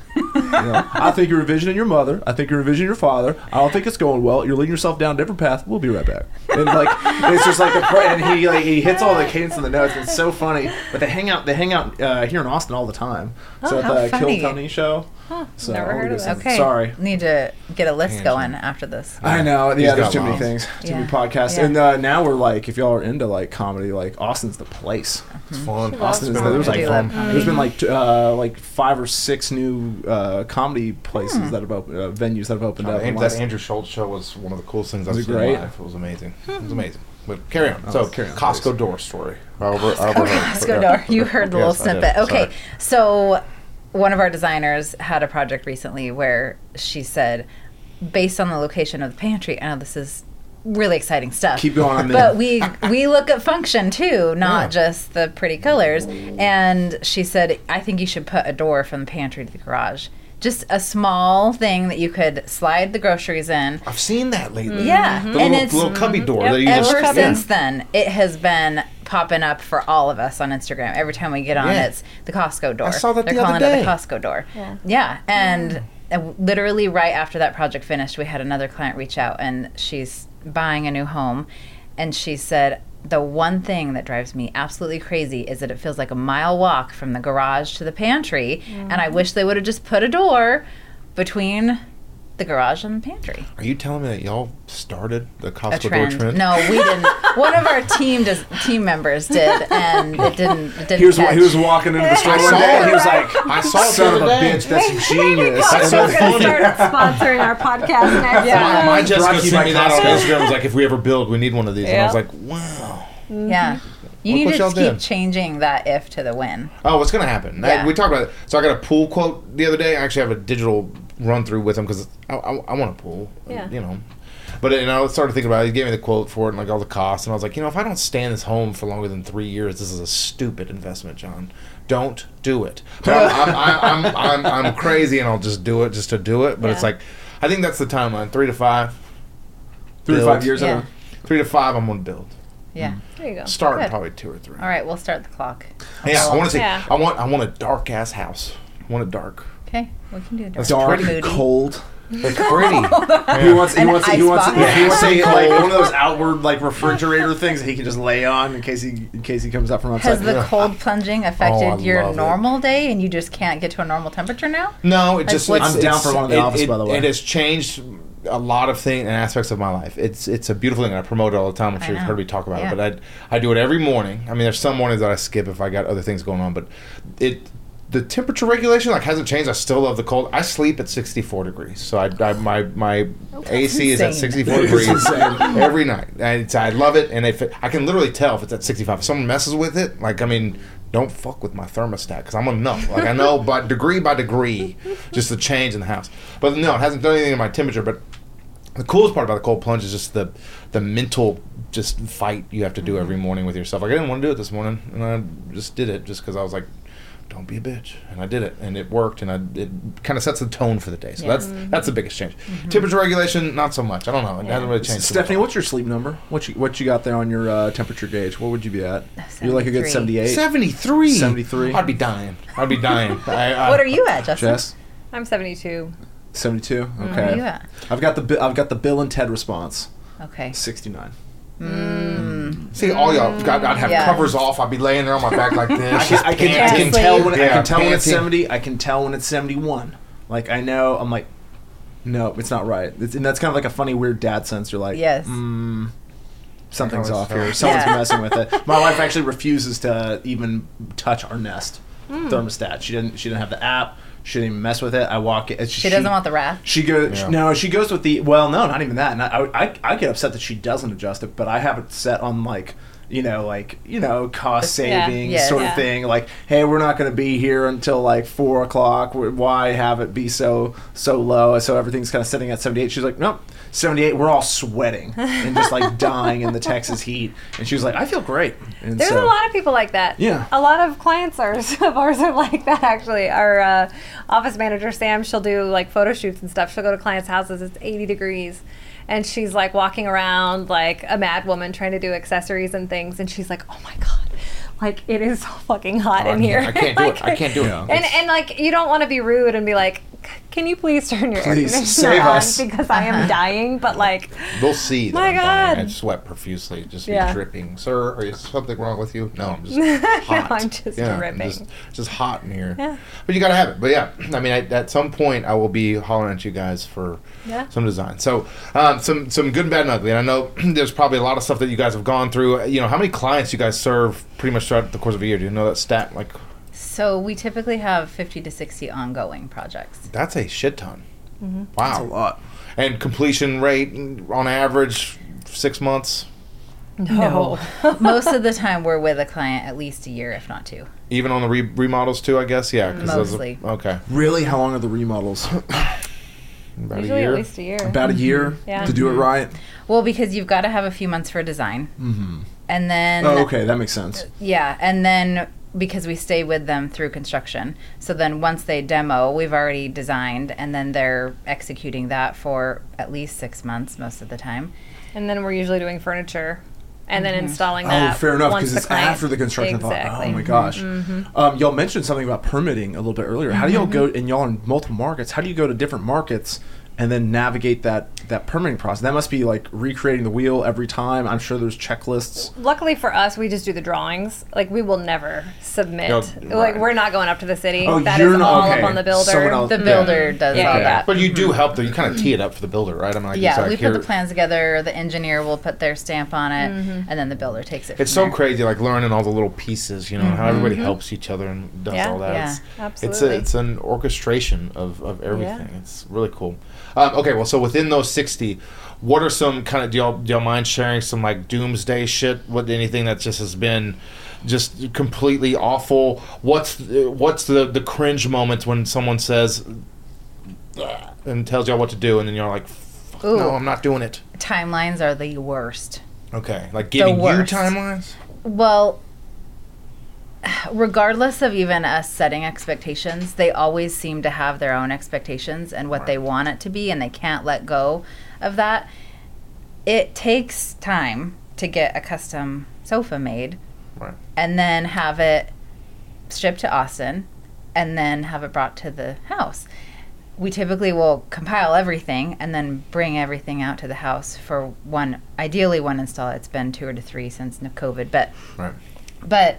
know, I think you're envisioning your mother. I think you're envisioning your father. I don't think it's going well. You're leading yourself down a different path. We'll be right back. And like, it's just like the and he like he hits all the cadence and the notes. It's so funny. But they hang out. They hang out uh, here in Austin all the time. So Oh, at how the funny. Kill Tony show. Huh, So never I'll heard do of some- that. Okay. Sorry. Need to get a list Tangent. going after this. I know. He's Yeah, there's got too many lots. things. Too many Yeah. podcasts. Yeah. And uh, now we're like, if y'all are into like comedy, like Austin's the place. It's fun. Austin is comedy. there's like I do love there's been like t- uh, like five or six new uh, comedy places that have opened, uh, venues that have opened up. in And the that last- Andrew Schultz show was one of the coolest things I've Was it seen great? in life. It was amazing. It was amazing. But carry on. Oh, So, carry on, Costco please. door story. However, however, Let's go door. You heard the little Yes, I did. snippet. Okay, Sorry. so one of our designers had a project recently where she said, based on the location of the pantry, I know this is really exciting stuff. Keep going on But there. we we look at function too, not Yeah. just the pretty colors. And she said, I think you should put a door from the pantry to the garage. Just a small thing that you could slide the groceries in. I've seen that lately. Yeah, The and little, it's little cubby door Yep. that you just ever yeah. since then, it has been popping up for all of us on Instagram. Every time we get on, Yeah. it's the Costco door. I saw that They're the other calling it day. the Costco door. Yeah. Yeah, and uh, literally right after that project finished, we had another client reach out, and she's buying a new home, and she said, the one thing that drives me absolutely crazy is that it feels like a mile walk from the garage to the pantry, and I wish they would have just put a door between the garage and the pantry. Are you telling me that y'all started the A Costco trend. door trend? No, we didn't. One of our team does, team members did, and it didn't. It didn't He was catch. he was walking into the store I one saw day and he was it. like, I saw it "Son the of a other day. bitch, that's genius." That's so And then- funny. Start sponsoring our podcast next Yeah. time. My Brought Jessica to you sent by me that on Costco. Instagram. Was like, if we ever build, we need one of these. And I was Yeah. like, wow. Yeah. You Look need what to y'all just keep did. changing that if to the win. Oh, what's gonna happen? I- Yeah. we talked about it. So I got a pool quote the other day. I actually have a digital run through with him because I, I, I want a pool. Yeah. You know. But you know, I started thinking about it. He gave me the quote for it and like all the costs, and I was like, you know, if I don't stay in this home for longer than three years, this is a stupid investment, John. Don't do it. But I'm, I'm, I'm, I'm, I'm, I'm crazy, and I'll just do it just to do it. But it's Yeah. like, I think that's the timeline. Three to five. Three to Build. five years Yeah. ago. Three to five. I'm gonna build. Yeah. There you go. Starting Good. probably two or three. All right, we'll start the clock. Yeah, I want to see. Yeah. I want. I want a dark ass house. I want it dark. Okay, we can do that. That's Dark, Moody. cold. It's pretty. He wants. He An wants. He ice wants. box. Yeah, he wants to get like Cold. one of those outward like refrigerator things that he can just lay on in case he in case he comes up from outside. Has the Yeah. cold plunging affected Oh, I your love it. normal day, and you just can't get to a normal temperature now? No, it Like, just. what's- it's, I'm down it's- for one in the it- office, it- by the way. It has changed a lot of things and aspects of my life. It's it's a beautiful thing. I promote it all the time. I'm I sure you've know. heard me talk about Yeah. it, but I I do it every morning. I mean, there's some mornings that I skip if I got other things going on, but it. The temperature regulation like hasn't changed. I still love the cold. I sleep at sixty-four degrees, so I, I my my A C is at insane. sixty-four degrees every night. And it's, I love it, and if it, I can literally tell if it's at sixty-five. If someone messes with it, like I mean, don't fuck with my thermostat because I'm gonna know. Like I know by degree by degree, just the change in the house. But no, it hasn't done anything to my temperature. But the coolest part about the cold plunge is just the the mental just fight you have to do every morning with yourself. Like I didn't want to do it this morning, and I just did it just because I was like, don't be a bitch, and I did it, and it worked, and I, it kind of sets the tone for the day. So Yeah. that's that's the biggest change. Temperature regulation, not so much. I don't know. It hasn't really changed. too Stephanie, much. what's your sleep number? What you what you got there on your uh, temperature gauge? What would you be at? You're like a good seventy-three. seventy-eight. seventy-three. seventy-three. I'd be dying. I'd be dying. I, I, What are you at, Justin? Jess, I'm seventy-two. seventy-two. Where Okay. are you at? I've got the Bi- I've got the Bill and Ted response. Okay. sixty-nine. See, all y'all, I'd, I'd have Yeah. covers off. I'd be laying there on my back like this. I can, just I can, I panting. can tell when it, I Yeah, can tell when it's panting. seventy. I can tell when it's seventy-one. Like I know. I'm like, no, it's not right. It's, and that's kind of like a funny, weird dad sense. You're like, Yes. mm, something's I know off it's here. not. Someone's Yeah. messing with it. My wife actually refuses to even touch our Nest Hmm. thermostat. She didn't. She didn't have the app. She didn't even mess with it. I walk it. She doesn't want the wrath. She goes Yeah. no. She goes with the well. No, not even that. And I, I I get upset that she doesn't adjust it, but I have it set on like you know like you know cost Yeah. savings Yes. sort Yeah. of thing. Like hey, we're not going to be here until like four o'clock. Why have it be so so low? So everything's kind of sitting at seventy eight. She's like nope. seventy-eight, we're all sweating and just like dying in the Texas heat. And she was like, I feel great. And There's so, a lot of people like that. Yeah. A lot of clients are, of ours are like that, actually. Our uh, office manager, Sam, she'll do like photo shoots and stuff. She'll go to clients' houses. It's eighty degrees. And she's like walking around like a mad woman trying to do accessories and things. And she's like, oh my God. Like, it is so fucking hot Oh, I in can't- here. I can't do Like, it. I can't do it. Yeah. And, and like, you don't want to be rude and be like, "C- can you please turn your air Please, conditioner save on us." because I am dying." But like, They'll see that My I'm dying. God. I sweat profusely, just be Yeah. dripping. Sir, is something wrong with you? No, I'm just No, hot. I'm just yeah, dripping. Just, just hot in here. Yeah. But you gotta have it. But yeah, I mean, I, at some point, I will be hollering at you guys for Yeah. some design. So, um, some some good, bad, and ugly. And I know there's probably a lot of stuff that you guys have gone through. You know, how many clients you guys serve pretty much throughout the course of a year? Do you know that stat? Like, So we typically have fifty to sixty ongoing projects. that's a shit ton. Mm-hmm. Wow. That's a lot. And completion rate on average six months, no. Most of the time we're with a client at least a year, if not two. even on the re- remodels too. I guess yeah. 'Cause those are- Mostly. okay. Really? How long are the remodels? About a Usually year. at least a year. About a year Yeah. to do it right. Well, because you've got to have a few months for design. Mm-hmm. And then Oh, okay, that makes sense. Yeah, and then because we stay with them through construction. So then once they demo, we've already designed, and then they're executing that for at least six months most of the time. And then we're usually doing furniture and then installing Oh, that. fair enough, once because the it's client- after the construction. part. Exactly. Oh my gosh. Um, y'all mentioned something about permitting a little bit earlier. How do y'all go? And y'all in multiple markets. How do you go to different markets and then navigate that that permitting process? That must be like recreating the wheel every time. I'm sure there's checklists. Luckily for us, we just do the drawings. Like we will never submit. You'll- Like right. we're not going up to the city. Oh, That you're is not- all okay. up on the builder. Someone else- The Yeah. builder does Yeah, all yeah. that. But you do help though. You kind of tee it up for the builder, right? I mean, like, Yeah, it's like we put here- the plans together, the engineer will put their stamp on it, and then the builder takes it It's from so there. crazy, like learning all the little pieces. You know how everybody helps each other and does Yeah. all that. Yeah, it's, It's a, absolutely. it's an orchestration of, of everything. It's really cool. Um, okay, well, so within those sixty, what are some kind of do y'all do y'all mind sharing some like doomsday shit? What anything that just has been just completely awful? What's what's the the cringe moments when someone says "Ugh," and tells y'all what to do, and then you're like, Fuck, Ooh. no, I'm not doing it. Timelines are the worst. Okay, like giving you worst. timelines. Well, regardless of even us setting expectations, they always seem to have their own expectations and what they want it to be, and they can't let go of that. It takes time to get a custom sofa made, Right. and then have it shipped to Austin, and then have it brought to the house. We typically will compile everything and then bring everything out to the house for one, ideally one install. It's been two or to three since n- COVID, but Right. but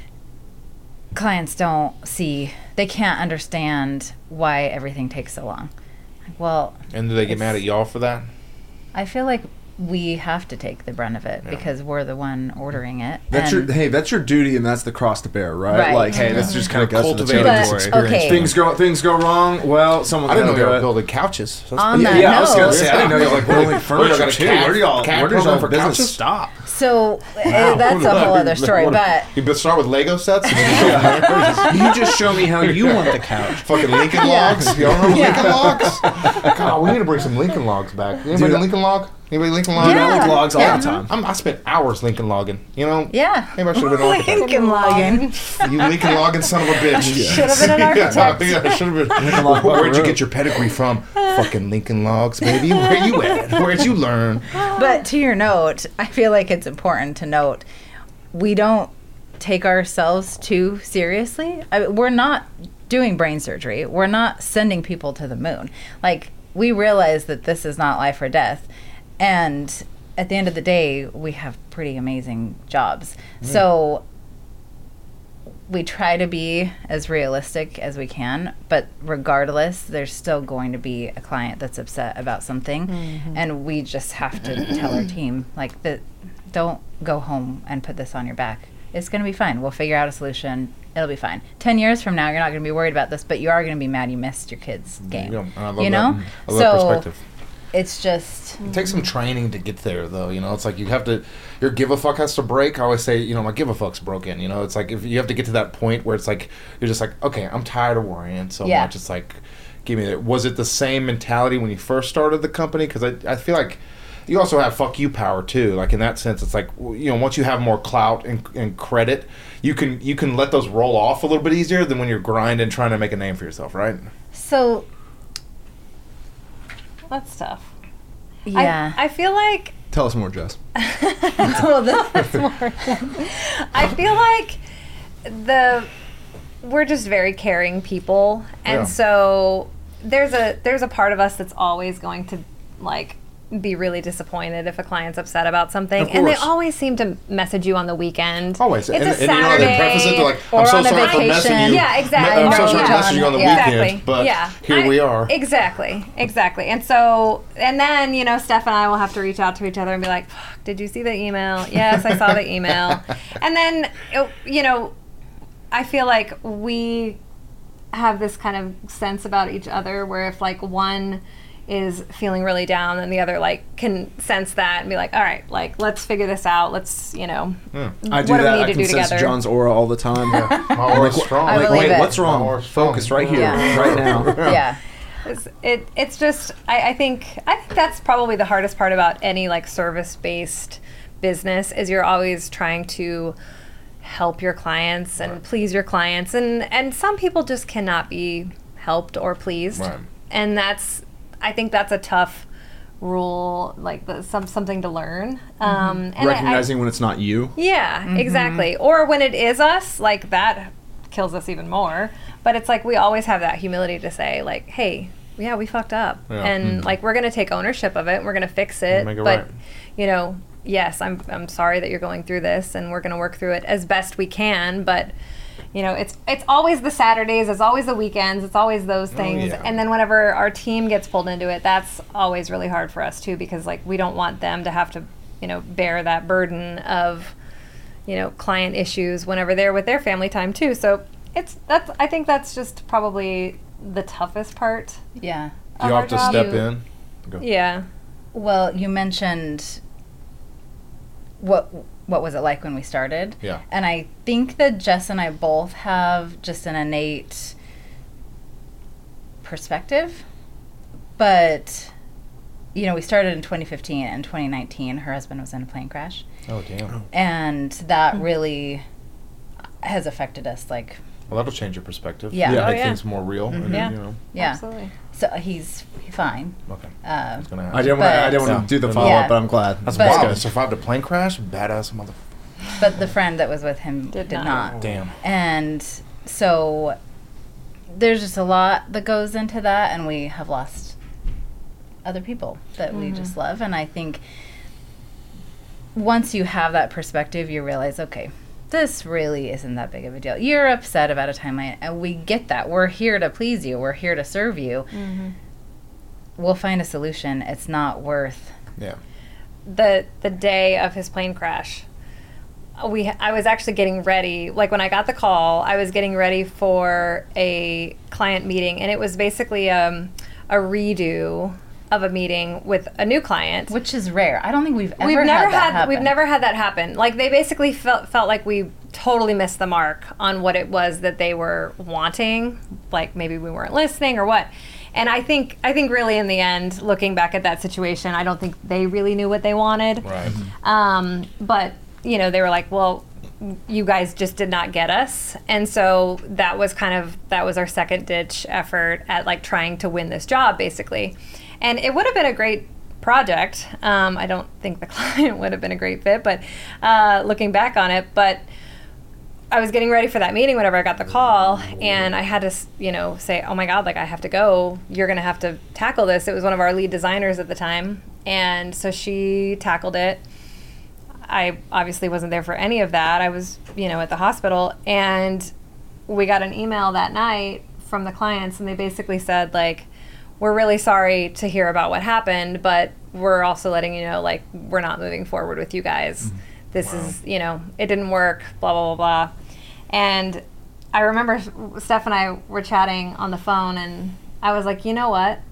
clients don't see, they can't understand why everything takes so long. Like, well, And do they get mad It's- at y'all for that? I feel like we have to take the brunt of it Yeah. because we're the one ordering it. That's and your hey. That's your duty, and that's the cross to bear, right? Right. Like, hey, this Mhm. just kind of goes to the Cultivating territory. this But, experience. okay. Things go things go wrong. Well, someone's I didn't know gonna you do were it. building couches. That's On pretty- that Yeah, I was gonna note- say I didn't know you were like building What, you furniture got a too. cat- Where do y'all? cat Where does program y'all for business couches? stop? So uh, that's a whole other story, but you could start with Lego sets. And then go from there. You just show me how you want the couch. Fucking Lincoln Yeah. logs. Y'all remember Yeah. Lincoln logs? God, we need to bring some Lincoln logs back. Anybody Dude, Lincoln log? Anybody Lincoln log? Dude, Yeah. I like logs all Yeah. the time. I'm, I spent hours Lincoln logging. You know. yeah. Maybe I should have been an architect. Lincoln logging. You Lincoln logging son of a bitch. Should have been an architect. Yeah, yeah, should have been. Lincoln log Where'd you Buckaroo. get your pedigree from? Fucking Lincoln logs, baby. Where you at? Where'd you learn? But to your note, I feel like it's important to note we don't take ourselves too seriously. I, we're not doing brain surgery. We're not sending people to the moon. Like, we realize that this is not life or death. And at the end of the day, we have pretty amazing jobs. So we try to be as realistic as we can, but regardless, there's still going to be a client that's upset about something, and we just have to tell our team, like, that don't go home and put this on your back. It's going to be fine. We'll figure out a solution. It'll be fine. Ten years from now, you're not going to be worried about this, but you are going to be mad you missed your kid's game. Yeah, I love you that. know? I love that So perspective. it's just, It takes some training to get there, though. You know, it's like you have to. Your give a fuck has to break. I always say, you know, my give a fuck's broken. You know, it's like if you have to get to that point where it's like you're just like, okay, I'm tired of worrying so Yeah. much. It's like, give me that. Was it the same mentality when you first started the company? Because I, I feel like you also have fuck you power too. Like in that sense, it's like you know, once you have more clout and, and credit, you can you can let those roll off a little bit easier than when you're grinding trying to make a name for yourself, right? so, That's tough. yeah. I, I feel like Tell us more, Jess. well, that's more. I feel like the we're just very caring people, and Yeah. so there's a there's a part of us that's always going to like be really disappointed if a client's upset about something, Of and they course. always seem to message you on the weekend. Always. It's and, a and you know, Saturday. they preface it to like, or I'm so on a sorry for messing vacation. you. Yeah, exactly. I'm so Right, sorry for yeah. messing you on the Exactly. weekend, but yeah. here I- we are. Exactly, exactly. And so, and then, you know, Steph and I will have to reach out to each other and be like, "Fuck, did you see the email? Yes, I saw the email." And then, it- you know, I feel like we have this kind of sense about each other where if like one is feeling really down and the other like can sense that and be like, all right, like let's figure this out. Let's, you know, I do what do that. we need I to can do sense together? John's aura all the time. My aura's strong. I like, believe wait, it. what's wrong? My aura's strong. Focus right here, Yeah. right now. Yeah. It's, it it's just I, I think I think that's probably the hardest part about any like service based business is you're always trying to help your clients and please your clients, and and some people just cannot be helped or pleased, Right. and that's I think that's a tough rule, like the, some something to learn. Um, and I- I- Recognizing when it's not you. yeah, exactly. Or when it is us, like that kills us even more. But it's like we always have that humility to say, like, hey, yeah, we fucked up. Yeah. And like we're gonna take ownership of it. We're gonna fix it. Make it but right. you know, yes, I'm I'm sorry that you're going through this and we're gonna work through it as best we can. But you know, it's it's always the Saturdays, it's always the weekends, it's always those things. yeah. And then whenever our team gets pulled into it, that's always really hard for us too, because like we don't want them to have to, you know, bear that burden of, you know, client issues whenever they're with their family time too. So it's that's I think that's just probably the toughest part. Yeah. Do you of our have to job. step You- in? Go. Yeah. Well, you mentioned what what was it like when we started? Yeah. And I think that Jess and I both have just an innate perspective. But you know, we started in twenty fifteen and twenty nineteen her husband was in a plane crash. Oh, damn. And that really has affected us like Well, that'll change your perspective. Yeah. Yeah. Oh, Make yeah. things more real. And, Yeah. you know, yeah. Absolutely. So he's fine. okay. Uh, It's gonna happen. I didn't want. I didn't But- want to do the Yeah. follow Yeah. up, but I'm glad. That's But- wild. Survived a plane crash? Badass mother. but the friend that was with him did, Did not. not. Damn. And so there's just a lot that goes into that, and we have lost other people that we just love. And I think once you have that perspective, you realize, okay, this really isn't that big of a deal. You're upset about a timeline, and we get that. We're here to please you. We're here to serve you. We'll find a solution. It's not worth. Yeah. the the day of his plane crash, we I was actually getting ready. Like when I got the call, I was getting ready for a client meeting, and it was basically um, a redo of a meeting with a new client. Which is rare. I don't think we've ever We've never had that had happen. we've never had that happen. Like they basically felt felt like we totally missed the mark on what it was that they were wanting. Like maybe we weren't listening or what. And I think I think really in the end, looking back at that situation, I don't think they really knew what they wanted. Right. Um, but you know, they were like, well, you guys just did not get us. And so that was kind of that was our second ditch effort at like trying to win this job basically. And it would have been a great project. Um, I don't think the client would have been a great fit, but uh, looking back on it, but I was getting ready for that meeting whenever I got the call, and I had to, you know, say, oh my God, like I have to go. You're going to have to tackle this. It was one of our lead designers at the time. And so she tackled it. I obviously wasn't there for any of that. I was, you know, at the hospital, and we got an email that night from the clients, and they basically said, like, we're really sorry to hear about what happened, but we're also letting you know, like, we're not moving forward with you guys. This is, you know, it didn't work, blah, blah, blah, blah. And I remember Steph and I were chatting on the phone, and I was like, you know what?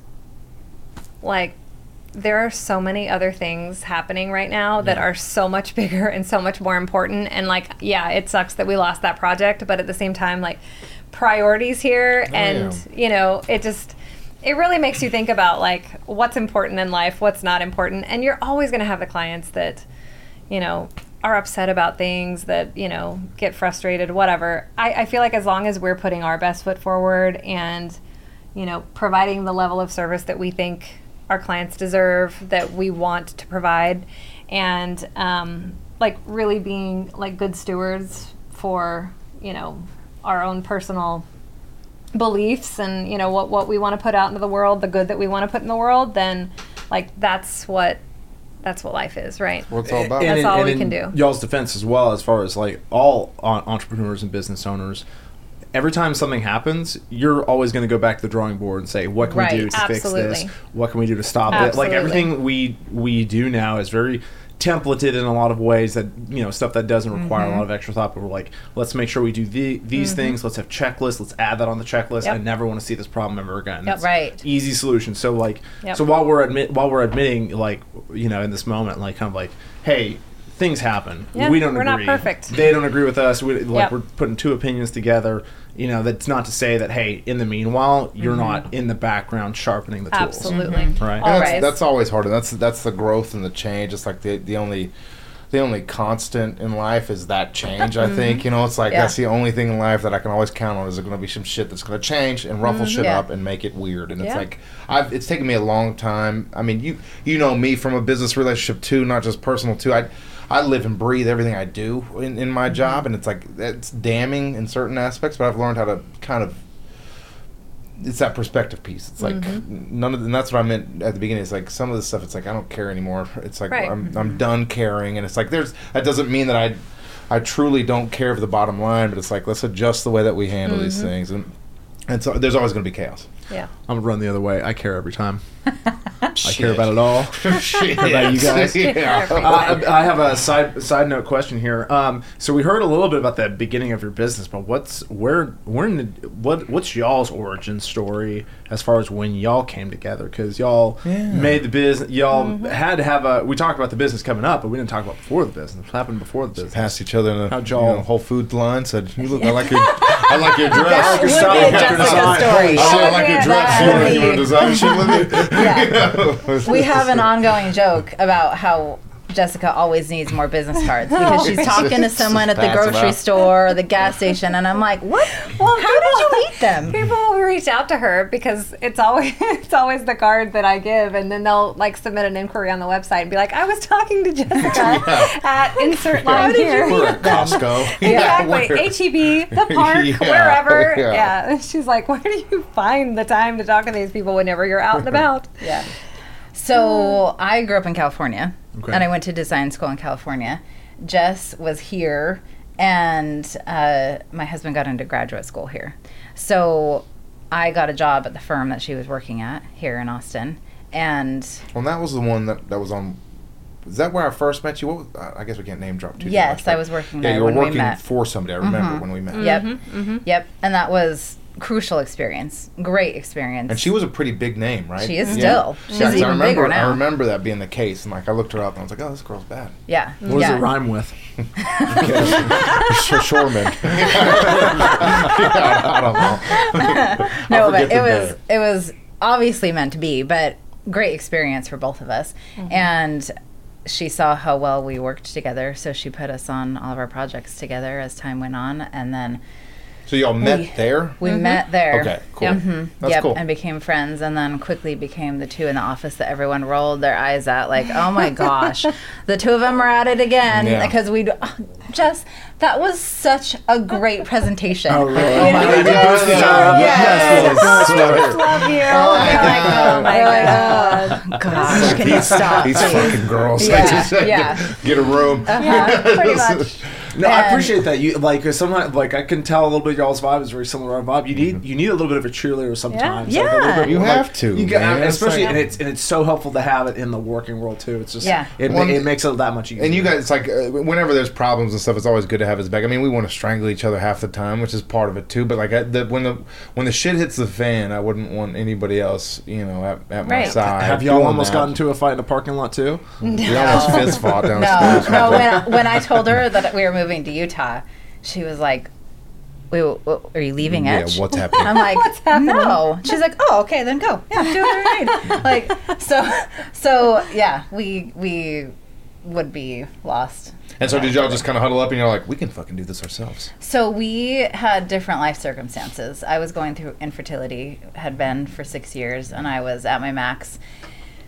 Like, there are so many other things happening right now that are so much bigger and so much more important. And, like, yeah, it sucks that we lost that project, but at the same time, like, priorities here. Oh, and, yeah. you know, it just, it really makes you think about, like, what's important in life, what's not important. And you're always going to have the clients that, you know, are upset about things, that, you know, get frustrated, whatever. I, I feel like as long as we're putting our best foot forward and, you know, providing the level of service that we think our clients deserve, that we want to provide, and um, like really being like good stewards for, you know, our own personal beliefs and, you know, what, what we want to put out into the world, the good that we want to put in the world, then like that's what that's what life is, right? What it's all about. That's in, all and we in can do. Y'all's defense as well, as far as like all en- entrepreneurs and business owners, every time something happens, you're always going to go back to the drawing board and say, what can Right. we do to Absolutely. fix this? What can we do to stop it? Absolutely. Like everything we we do now is very templated in a lot of ways that, you know, stuff that doesn't require Mm-hmm. a lot of extra thought, but we're like, let's make sure we do the, these things. Let's have checklists. Let's add that on the checklist. Yep. I never want to see this problem ever again. Yep. It's Right. Easy solution. So like, Yep. so while we're admit while we're admitting, like, you know, in this moment, like kind of like, hey, things happen. Yeah, we don't we're not agree. perfect. They don't agree with us. We, like Yep. we're putting two opinions together. You know, that's not to say that, hey, in the meanwhile, you're not in the background sharpening the tools. Absolutely. Right. And that's, Always. that's always hard, and that's that's the growth and the change. It's like the the only the only constant in life is that change. I think you know it's like Yeah. that's the only thing in life that I can always count on. Is there going to be some shit that's going to change and ruffle shit Yeah. up and make it weird? And it's Yeah. like I've it's taken me a long time. I mean, you you know me from a business relationship too, not just personal too. I I live and breathe everything I do in, in my job, and it's like it's damning in certain aspects, but I've learned how to kind of. It's that perspective piece. It's like none of, the, and that's what I meant at the beginning. It's like some of the stuff. It's like I don't care anymore. It's like Right. I'm I'm done caring, and it's like there's that doesn't mean that I I truly don't care for the bottom line, but it's like let's adjust the way that we handle these things, and and so there's always going to be chaos. Yeah. I'm gonna run the other way. I care every time. I care about it all. Shit. about you guys? Yeah. Uh, I I have a side side note question here. Um, so we heard a little bit about the beginning of your business, but what's where where in the, what what's y'all's origin story as far as when y'all came together? Because y'all Yeah. made the business. Y'all Mm-hmm. had to have a. We talked about the business coming up, but we didn't talk about before the business. What happened before the business? Passed each other in a How'd you y'all- know, Whole Foods line. Said, "You look, I like your, I like your dress. That would style be a after Jessica design. story. Oh, I like your Yeah, dress. that You would want you be- want to design shit with me?" Yeah. We have an ongoing joke about how Jessica always needs more business cards because she's talking to someone at the Pass them grocery out. store or the gas station, and I'm like, "What? Well, How did you meet them?" People will reach out to her because it's always it's always the card that I give, and then they'll like submit an inquiry on the website and be like, "I was talking to Jessica at insert line here." We're at Costco. Exactly, we're- H E B, the park, Yeah, wherever. yeah. Yeah. And she's like, "Where do you find the time to talk to these people whenever you're out and about?" Yeah. So I grew up in California, Okay. and I went to design school in California. Jess was here, and uh, my husband got into graduate school here. So I got a job at the firm that she was working at here in Austin, and Well, that was the one that, that was on. Is that where I first met you? What was, I guess we can't name drop too Yes, much, but- I was working Yeah, there you were when we working met. for somebody. I remember when we met. yep, Mm-hmm. yep, and that was crucial experience, great experience. And she was a pretty big name, right? She is Yeah. still. She's Yeah, 'cause I even remember, bigger now. I remember that being the case, and like I looked her up and I was like, "Oh, this girl's bad." Yeah, What does yeah. it rhyme with? Sh- Shoreman. Yeah, I don't know. No, I'll but forget it the was name. it was obviously meant to be, but great experience for both of us. And she saw how well we worked together, so she put us on all of our projects together as time went on, and then So y'all met We- there? we met there. Okay, cool. Mhm. That's yep, cool. and became friends, and then quickly became the two in the office that everyone rolled their eyes at, like, "Oh my gosh, the two of them are at it again!" Yeah. Because we, oh, Jess, that was such a great presentation. Oh, really? You know? my God. Yes. Love you. Oh my god. Oh, gosh, can you stop? These please? fucking girls. Yeah, I just said, yeah. Get, get a room. Uh-huh, pretty much. No, I And- appreciate that. You like sometimes like I can tell a little bit y'all's vibe is very similar to our vibe. You need you need a little bit of a cheerleader sometimes. Yeah. Like, a little Yeah. bit You more, have like, to, You got, man. It's especially like- and it's and it's so helpful to have it in the working world too. It's just Yeah. It, Well, it makes it that much easier. And you guys, it's like, uh, whenever there's problems and stuff, it's always good to have his back. I mean, we want to strangle each other half the time, which is part of it too. But like, I, the, when the when the shit hits the fan, I wouldn't want anybody else, you know, at, at my Right. side. have y'all doing almost that. gotten into a fight in a parking lot too? We almost fist fought No, downstairs. no. When, when I told her that we were moving to Utah, she was like, "Wait, wh- wh- are you leaving Yeah, Etch?" what's happening? I'm like, What's happening? "No." She's like, "Oh, okay, then go. Yeah, do whatever you need." Like, so, so yeah, we we would be lost. And so did y'all just kind of huddle up and you're like, we can fucking do this ourselves? So we had different life circumstances. I was going through infertility, had been for six years, and I was at my max.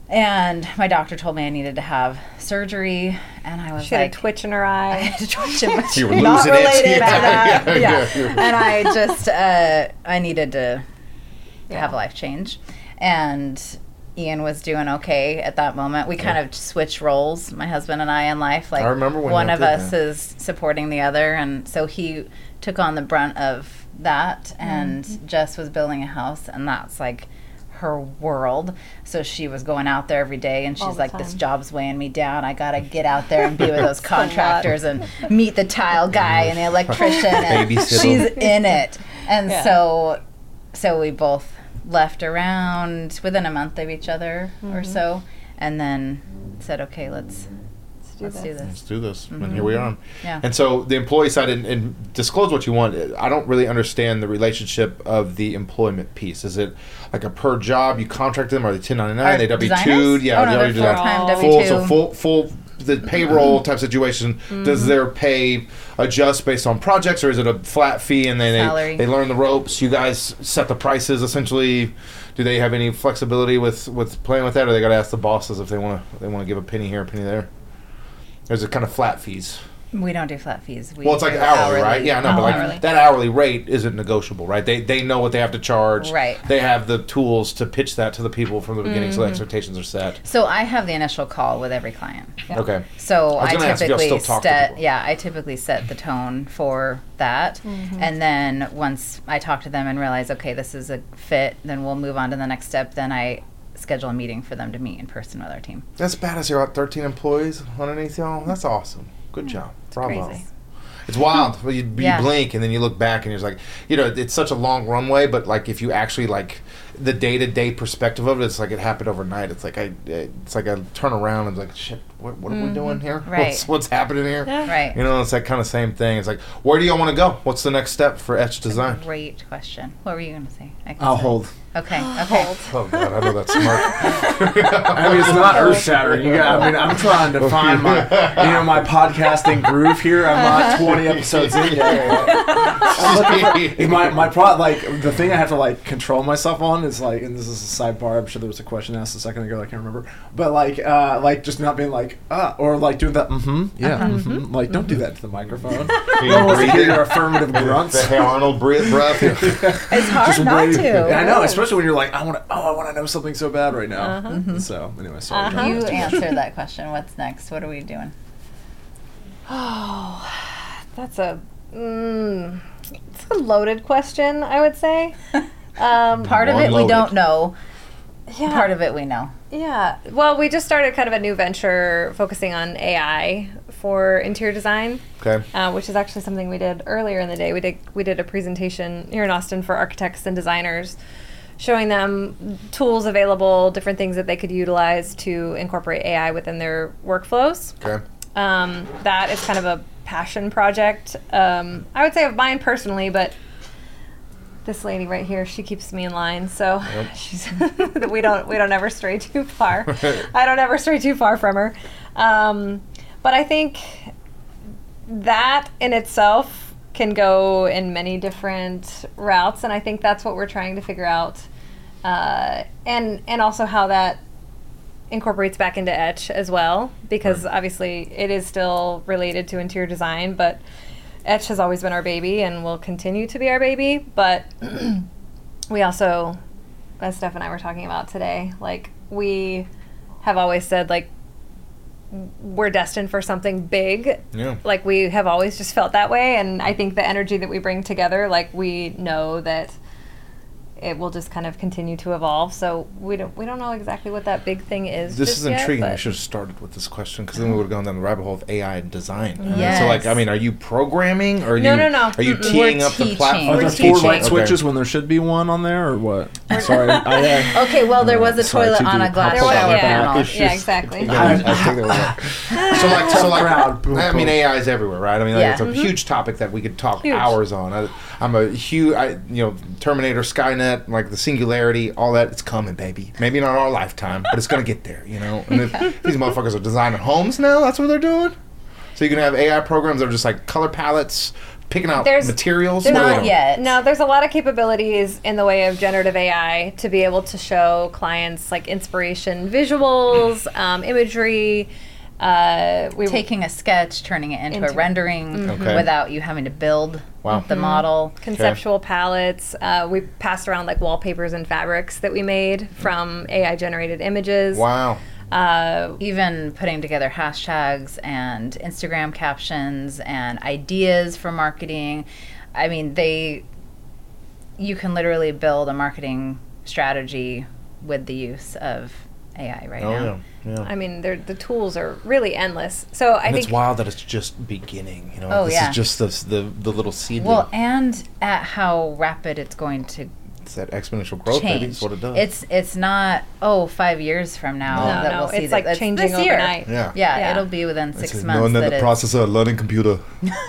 And my doctor told me I needed to have surgery, and I was She had like, a twitch in her I eye. had a twitch in my You were not losing it. related to Yeah, that. yeah, Yeah, yeah, yeah. And I just uh, I needed to Yeah. have a life change, and Ian was doing okay at that moment. We kind of switched roles, my husband and I, in life. Like I remember when one y'all of did us that. is supporting the other, and so he took on the brunt of that, and Mm-hmm. Jess was building a house, and that's like her world. So she was going out there every day, and All she's the like, this time. job's weighing me down. I gotta get out there and be with those a lot. contractors and meet the tile guy and the electrician, and Babysitter. she's in it. And Yeah. so so we both left around within a month of each other or so, and then said, okay, let's Let's do let's this. do Let's this. do this. And here we are. Yeah. And so the employee side, and, and disclose what you want. I don't really understand the relationship of the employment piece. Is it like a per job? You contract them? Are they ten ninety-nine? Are They W designers? two? Yeah, Oh, no, they they're already do that. full-time Oh. W Full, two. so full, full, the payroll type situation. Does their pay adjust based on projects, or is it a flat fee and then Salary. they, they learn the ropes? You guys set the prices essentially. Do they have any flexibility with, with playing with that, or they got to ask the bosses if they want to they want to give a penny here, a penny there? There's a kind of flat fees. We don't do flat fees. We Well, it's like do hourly, right? Yeah, no, but like Hourly. that hourly rate isn't negotiable, right? They they know what they have to charge. Right. They have the tools to pitch that to the people from the beginning, so the expectations are set. So I have the initial call with every client. Okay. So I was I, gonna ask if y'all typically still talk to set, people. yeah, I typically set the tone for that, and then once I talk to them and realize, okay, this is a fit, then we'll move on to the next step. Then I schedule a meeting for them to meet in person with our team. That's badass. You're at thirteen employees underneath y'all. That's awesome. Good job. Bravo. crazy. It's wild. Well, you, you Yeah. blink and then you look back and you're just like, you know, it's such a long runway, but like if you actually like the day to day perspective of it, it's like it happened overnight. It's like I, it's like I turn around and it's like, shit, what, what are we doing here? Right. What's, what's happening here? Yeah. Right. You know, it's that kind of same thing. It's like, where do y'all want to go? What's the next step for Etch Design? Great question. What were you going to say? I can I'll say. hold. Okay. Okay. Oh God, I know that's smart. I mean, it's not earth shattering. You got, I mean, I'm trying to find my, you know, my podcasting groove here. I'm not twenty episodes in yet. I'm looking for- my my pro like the thing I have to like control myself on is like, and this is a sidebar. I'm sure there was a question asked a second ago. I can't remember, but like, uh, like just not being like, uh, or like doing that. Mm-hmm. Yeah. Mm-hmm. Like, don't do that to the microphone. No one wants to hear your affirmative grunts. The Hey Arnold breath. breath. It's hard Just not waiting. to. I know, especially when you're like, I want to. Oh, I want to know something so bad right now. So anyway, sorry. John. You answered that question. What's next? What are we doing? Oh, that's a mm, it's a loaded question, I would say. Um, Part of it we Unloaded. don't know. yeah, Part of it we know. yeah. Well, we just started kind of a new venture focusing on A I for interior design, Okay. uh, which is actually something we did earlier in the day. We did we did a presentation here in Austin for architects and designers, showing them tools available, different things that they could utilize to incorporate A I within their workflows. Okay. Um, that is kind of a passion project. Um, I would say of mine personally, but this lady right here, she keeps me in line, so she's we don't we don't ever stray too far. I don't ever stray too far from her. Um, but I think that in itself can go in many different routes, and I think that's what we're trying to figure out, uh, and and also how that incorporates back into Etch as well, because obviously it is still related to interior design, but Etch has always been our baby and will continue to be our baby. But we also, as Steph and I were talking about today, like we have always said, like we're destined for something big. Yeah. Like we have always just felt that way, and I think the energy that we bring together, like we know that it will just kind of continue to evolve. So we don't we don't know exactly what that big thing is. This just is yet, intriguing. but- We should have started with this question because then we would have gone down the rabbit hole of A I and design. Yes. So, like, I mean, are you programming or are No, you no, no. are you Mm-mm. teeing We're up the teaching. platform? Are We're there teaching. four light Okay. switches when there should be one on there, or what? Sorry. I, uh, Okay, well, there was a Sorry, toilet to on do a glass There was- shower yeah, panel. It's yeah, just- exactly. Yeah, I, I think there was a- so like, so like, Crowd. I mean, A I is everywhere, right? I mean, like, Yeah. it's a huge topic that we could talk Huge. hours on. I, I'm a huge, I, you know, Terminator, Skynet, like the singularity, all that. It's coming, baby. Maybe not our lifetime, but it's gonna get there, you know. And if these motherfuckers are designing homes now, that's what they're doing. So you can have A I programs that are just like color palettes, picking out There's- materials? there's What are they Not doing? yet. No, there's a lot of capabilities in the way of generative A I to be able to show clients like inspiration visuals, um, imagery. Uh, we Taking a sketch, turning it into, Into- a rendering Okay. without you having to build Wow. the model. conceptual palettes. Uh, we passed around like wallpapers and fabrics that we made from A I generated images. Wow. Uh, Even putting together hashtags and Instagram captions and ideas for marketing. I mean, they, you can literally build a marketing strategy with the use of A I right Oh now. yeah. Yeah. I mean, they're, the tools are really endless. So I And think it's wild that it's just beginning. You know, Oh, this yeah. is just the the, the little seedling. Well, and at how rapid it's going to it's that exponential growth. change. Maybe is what it does. It's it's not oh five years from now No, that no, we'll see it's that. like changing this year. overnight. yeah. Yeah, Yeah. it'll be within six It's months. knowing that that the it's- process of a learning computer.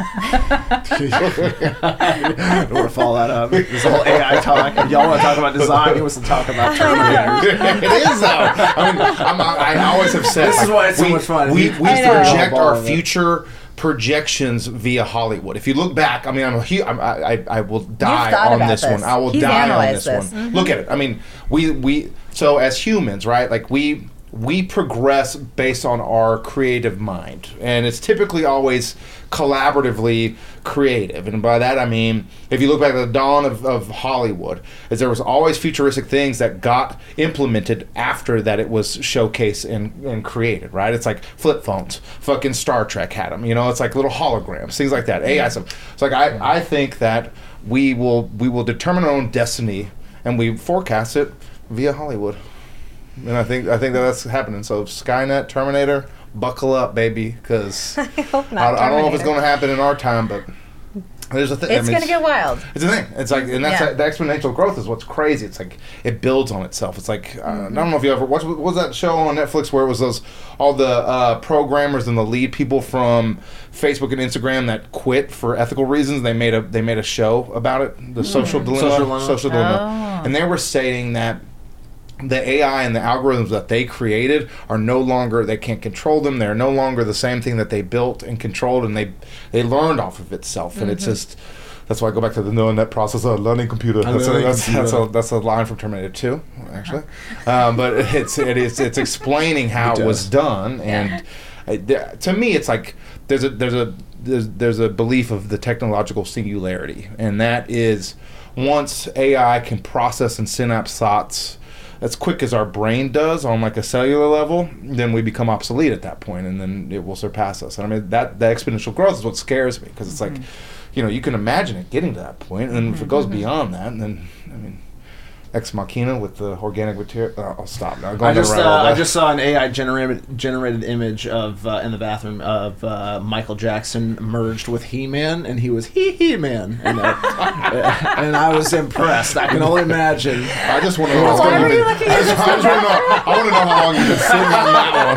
I don't want to follow that up. This whole A I talk. Y'all want to talk about design. He wants to talk about Terminators. It is though. I mean, I'm, I always have said This is why it's so we, much fun. We, we I know. project All our of it. future projections via Hollywood. If you look back, I mean, I'm a hu- I'm, I, I I will die thought on about this, this. one. I will He's die on analyzed this, this. one. Look at it. I mean, we we so as humans, right? Like we. We progress based on our creative mind, and it's typically always collaboratively creative. And by that I mean, if you look back at the dawn of, of Hollywood, is there was always futuristic things that got implemented after that it was showcased and, and created, right? It's like flip phones, fucking Star Trek had them, you know, it's like little holograms, things like that, A I stuff. It's like I, I think that we will we will determine our own destiny, and we forecast it via Hollywood. And I think I think that that's happening. So Skynet, Terminator, buckle up, baby, because I I, hope not. I don't know if it's Terminator. going to happen in our time, but there's a thing. It's gonna get wild. It's a thing. It's like, and that's Yeah. the exponential growth is what's crazy. It's like it builds on itself. It's like uh, I don't know if you ever watched. What was that show on Netflix where it was those all the uh, programmers and the lead people from Facebook and Instagram that quit for ethical reasons? They made a they made a show about it. The social dilemma. Social Dilemma. Social dilemma. Oh. And they were stating that the A I and the algorithms that they created are no longer, they can't control them. They're no longer the same thing that they built and controlled, and they they learned off of itself. And it's just, that's why I go back to the knowing that process of a learning computer. That's a, learning that's, that's, computer. a, that's a line from Terminator two, actually. Um, but it's it is it's explaining how It it was does. done, and uh, th- to me, it's like there's a there's a there's, there's a belief of the technological singularity, and that is once A I can process and synapse thoughts as quick as our brain does on like a cellular level, then we become obsolete at that point, and then it will surpass us. And I mean that the exponential growth is what scares me, because it's like, you know, you can imagine it getting to that point, and then if it goes beyond that, then I mean, Ex Machina with the organic material. Uh, I'll stop now. I Going just down uh, the rabbit hole, I but- just saw an A I generated generated image of uh, in the bathroom of uh, Michael Jackson merged with He Man, and he was He He Man, and, uh, and I was impressed. I can only imagine. I just want to know. Why how long were you've you been- looking I just, I just want to know. I want to know how long you've been sitting on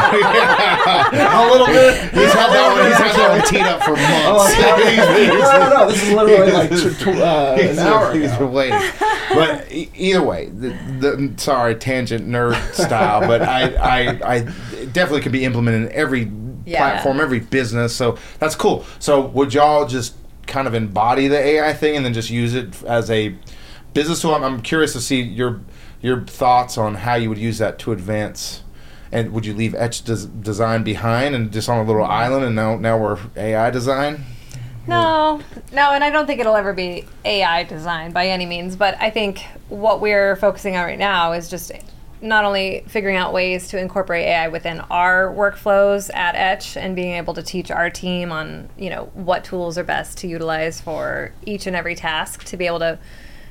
that one. A little bit. He's had that one. He's had that one teed up for months. no, no, no. This is literally like tw- tw- uh, an He's, hour he's ago. been waiting. But e- either way, the, the sorry tangent nerd style, but I, I, I it definitely can be implemented in every Yeah. platform, every business. So that's cool. So would y'all just kind of embody the A I thing and then just use it as a business tool? I'm, I'm curious to see your your thoughts on how you would use that to advance. And would you leave etch des- design behind and just on a little island, and now now we're A I design? No, no, and I don't think it'll ever be A I design by any means, but I think what we're focusing on right now is just not only figuring out ways to incorporate A I within our workflows at Etch and being able to teach our team on, you know, what tools are best to utilize for each and every task to be able to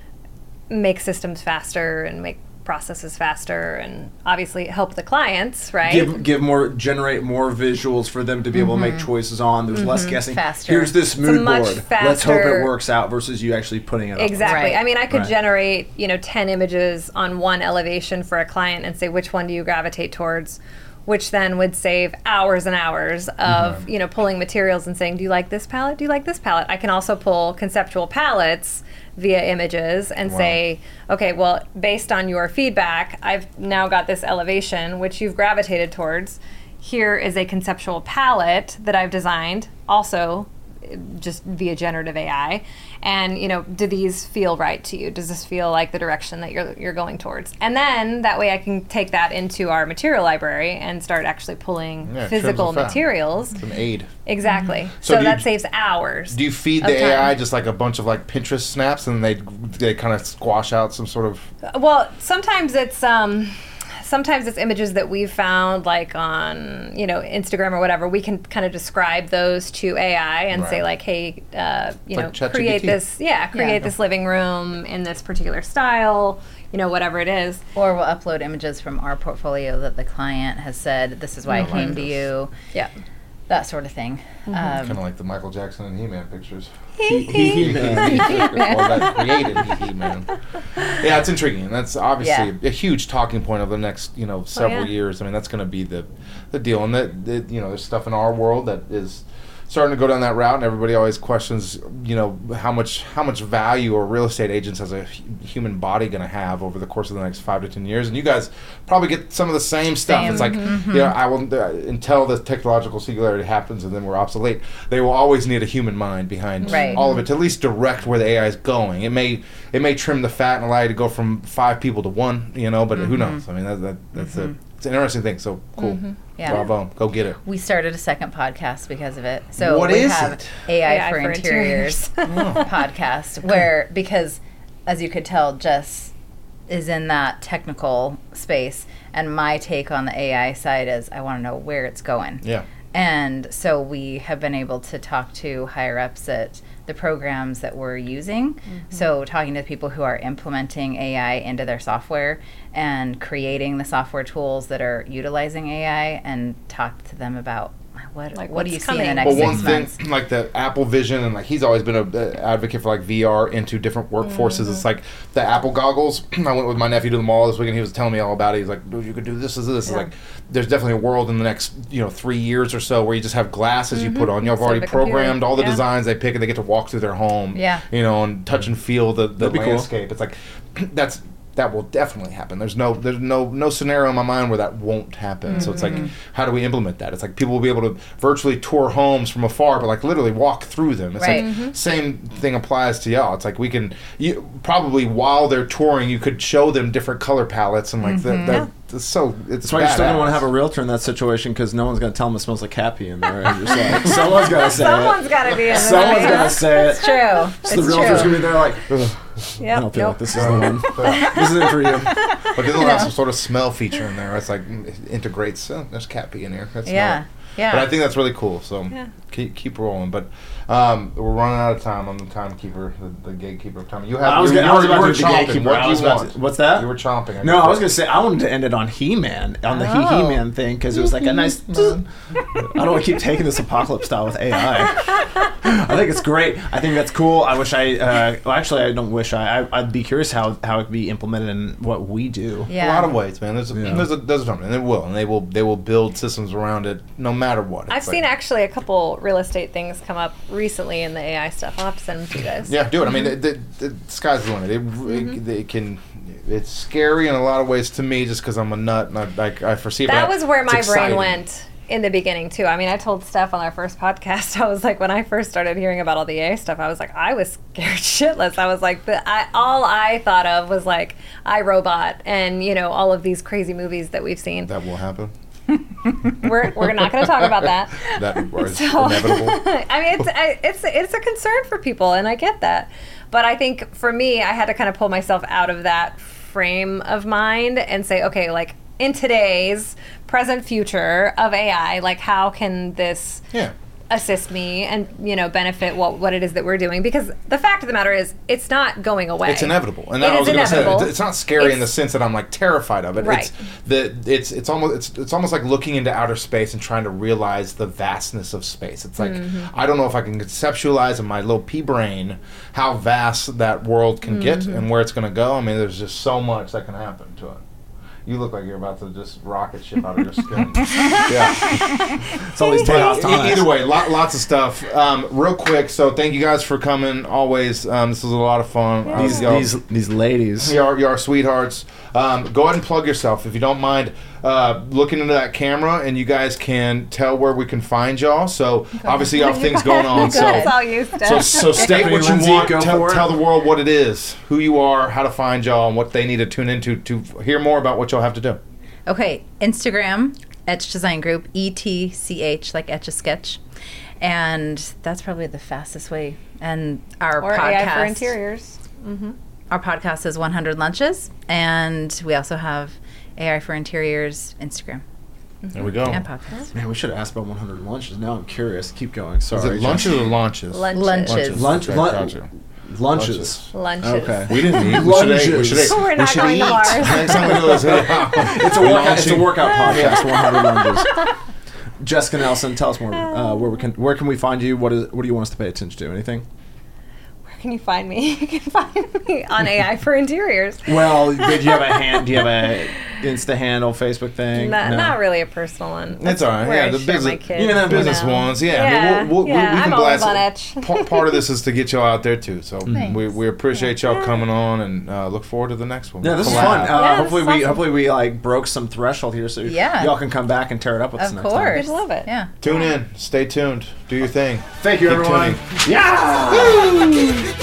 make systems faster and make processes faster and obviously help the clients, right? Give give more generate more visuals for them to be able to make choices on. There's less guessing. Faster. Here's this a mood much board. Let's hope it faster- works out versus you actually putting it up. Exactly. Right. I mean, I could Right. generate, you know, ten images on one elevation for a client and say, which one do you gravitate towards? Which then would save hours and hours of, you know, pulling materials and saying, do you like this palette? Do you like this palette? I can also pull conceptual palettes via images and say, okay, well, based on your feedback, I've now got this elevation, which you've gravitated towards. Here is a conceptual palette that I've designed, also just via generative A I. And, you know, do these feel right to you? Does this feel like the direction that you're you're going towards? And then that way I can take that into our material library and start actually pulling Yeah, physical trims the fat. materials. It's an aid. Exactly. So So, do that you- saves hours. Do you feed of the A I time. just like a bunch of like Pinterest snaps and they they kind of squash out some sort of Well, sometimes it's um, sometimes it's images that we've found, like on you know Instagram or whatever. We can kind of describe those to A I and say Right. like, hey, uh, you like know, ChatGPT. create this, yeah, create Yeah. this living room in this particular style, you know, whatever it is. Or we'll upload images from our portfolio that the client has said, this is why I like came to this. you, Yeah. that sort of thing. Mm-hmm. Um, kind of like the Michael Jackson and He-Man pictures. He-Man. Well, that created He-Man. Yeah, it's intriguing. And that's obviously Yeah. a, a huge talking point of the next, you know, several yeah. years. I mean, that's going to be the the deal. And that, that, you know, there's stuff in our world that is starting to go down that route, and everybody always questions, you know, how much how much value are real estate agents as a hu- human body going to have over the course of the next five to ten years. And you guys probably get some of the same stuff. Same. It's like, you know, I will uh, until the technological singularity happens, and then we're obsolete. They will always need a human mind behind Right. all of it to at least direct where the A I is going. It may it may trim the fat and allow you to go from five people to one, you know, but who knows? I mean, that, that that's a it's an interesting thing. So cool. Yeah. Bravo. Go get it. We started a second podcast because of it. So What we is have it? A I, A I for, for Interiors, podcast where, because as you could tell, Jess is in that technical space, and my take on the A I side is I want to know where it's going. Yeah. And so we have been able to talk to higher ups at the programs that we're using. So talking to people who are implementing A I into their software and creating the software tools that are utilizing A I, and talk to them about what Like, what do you what's see in the coming? next Well, six one thing months. like the Apple Vision, and like he's always been a uh, advocate for like V R into different workforces. Mm-hmm. It's like the Apple goggles. I went with my nephew to the mall this weekend. He was telling me all about it. He's like, "Dude, you could do this, this, this." It's Yeah. like there's definitely a world in the next you know three years or so where you just have glasses you put on. You've Instead already of a computer. programmed all the Yeah. designs they pick, and they get to walk through their home. Yeah. You know, and touch and feel the the That'd be cool. landscape. It's like that's. That will definitely happen. There's no there's no no scenario in my mind where that won't happen. So it's like, how do we implement that? It's like people will be able to virtually tour homes from afar, but like literally walk through them. It's Right. like same thing applies to y'all. It's like we can you probably while they're touring, you could show them different color palettes and like that. that it's so it's That's why you're still badass. gonna want to have a realtor in that situation, because no one's gonna tell them it smells like happy in there. And just like, someone's gotta say Someone's it. got to be in the Someone's space. gotta say it. It's true. So it's the realtor's true. gonna be there like, "Ugh, I Yep. don't feel Nope. like this is the one. This isn't for you. But they'll have some sort of smell feature in there. It's like mm, it integrates. Oh, there's cat pee in here. That's Yeah. Yeah. But I think that's really cool. So Yeah. keep keep rolling. But um, we're running out of time. I'm the timekeeper, the, the gatekeeper of time. You have. I was you, gonna, you I was were, about you to were do the chomping. gatekeeper. What I do was you about want? to- what's that? You were chomping. No, I was gonna say I wanted to end it on He-Man, on the Oh. He He-Man thing, because it was like a nice. I don't want to keep taking this apocalypse style with A I. I think it's great. I think that's cool. I wish I. Uh, well, actually, I don't wish I. I. I'd be curious how how it could be implemented in what we do. Yeah. A lot of ways, man. There's a, Yeah. there's a there's a ton, and they will, and they will they will build systems around it no matter what. It's I've like- seen actually a couple real estate things come up recently in the A I stuff. I'll have to send them to you guys. Yeah, do it. I mean, the, the, the sky's the limit. It, Mm-hmm. it, it can. It's scary in a lot of ways to me, just because I'm a nut and I, like I foresee it. That but was where it's my exciting. brain went in the beginning too. I mean, I told Steph on our first podcast, I was like, when I first started hearing about all the A I stuff, I was like, I was scared shitless. I was like, the, I, all I thought of was like iRobot and you know all of these crazy movies that we've seen. That will happen. We're we're not going to talk about that. That is So- inevitable. I mean, it's I, it's it's a concern for people, and I get that. But I think for me, I had to kind of pull myself out of that frame of mind and say, okay, like in today's present future of A I, like how can this Yeah. assist me and you know benefit what what it is that we're doing? Because the fact of the matter is, it's not going away. It's inevitable, and It I is was going to say inevitable. it's not scary in the It's- sense that I'm like terrified of it. Right. It's the it's it's almost it's it's almost like looking into outer space and trying to realize the vastness of space. It's like Mm-hmm. I don't know if I can conceptualize in my little pea brain how vast that world can get Mm-hmm. and where it's going to go. I mean, there's just so much that can happen to it. You look like you're about to just rocket ship out of your skin. Yeah. It's always But chaos. e- either way, lot, lots of stuff. Um, real quick, so thank you guys for coming. Always, um, this was a lot of fun. Uh, These y'all- these these ladies. You are, you are sweethearts. Um, go ahead and plug yourself if you don't mind. Uh, looking into that camera, and you guys can tell where we can find y'all. So obviously, you have things going on. So That's all you, Steph. so, so state Stephanie what you Lindsay, want. go Tell, for it. tell the world what it is, who you are, how to find y'all, and what they need to tune into to hear more about what y'all have to do. Okay, Instagram, Etch Design Group, E T C H, like Etch a Sketch. And that's probably the fastest way. And our or podcast. A I for interiors. Our podcast is one hundred Lunches. And we also have A I for Interiors Instagram There we go. and podcast. Man, we should have asked about one hundred lunches. Now I'm curious. Keep going. Sorry. Is it lunches or launches? Lunches. Lunches. Lunch, Okay, lun- gotcha. Lunches. Lunches. Okay. We didn't eat. We should eat. We should eat. We're We not should going to eat. bars. Next time we do this, It's a workout. It's a workout podcast. one hundred lunges. Jessica Nelson, tell us more. Uh, where we can where can we find you? What is what do you want us to pay attention to? Anything? Where can you find me? You can find me on A I for Interiors. Well, did you have a hand? Do you have a Insta handle, Facebook thing? Not, No. not really a personal one. It's all right. Where Yeah, I the share my business, kids, you know, you business know. ones. Yeah, I Yeah, mean, we'll, we'll, yeah, we can I'm always blast on it. Etch. Pa- Part of this is to get y'all out there too. So Thanks. we, we appreciate y'all coming on and uh, look forward to the next one. Yeah, this is Collab. fun. Uh, Yeah, hopefully this we is awesome. hopefully we like broke some threshold here, so Yeah. y'all can come back and tear it up with us Of next time. course. We'd love it. Yeah. Tune in. Stay tuned. Do your thing. Thank you, Keep everyone. tuning. Yeah.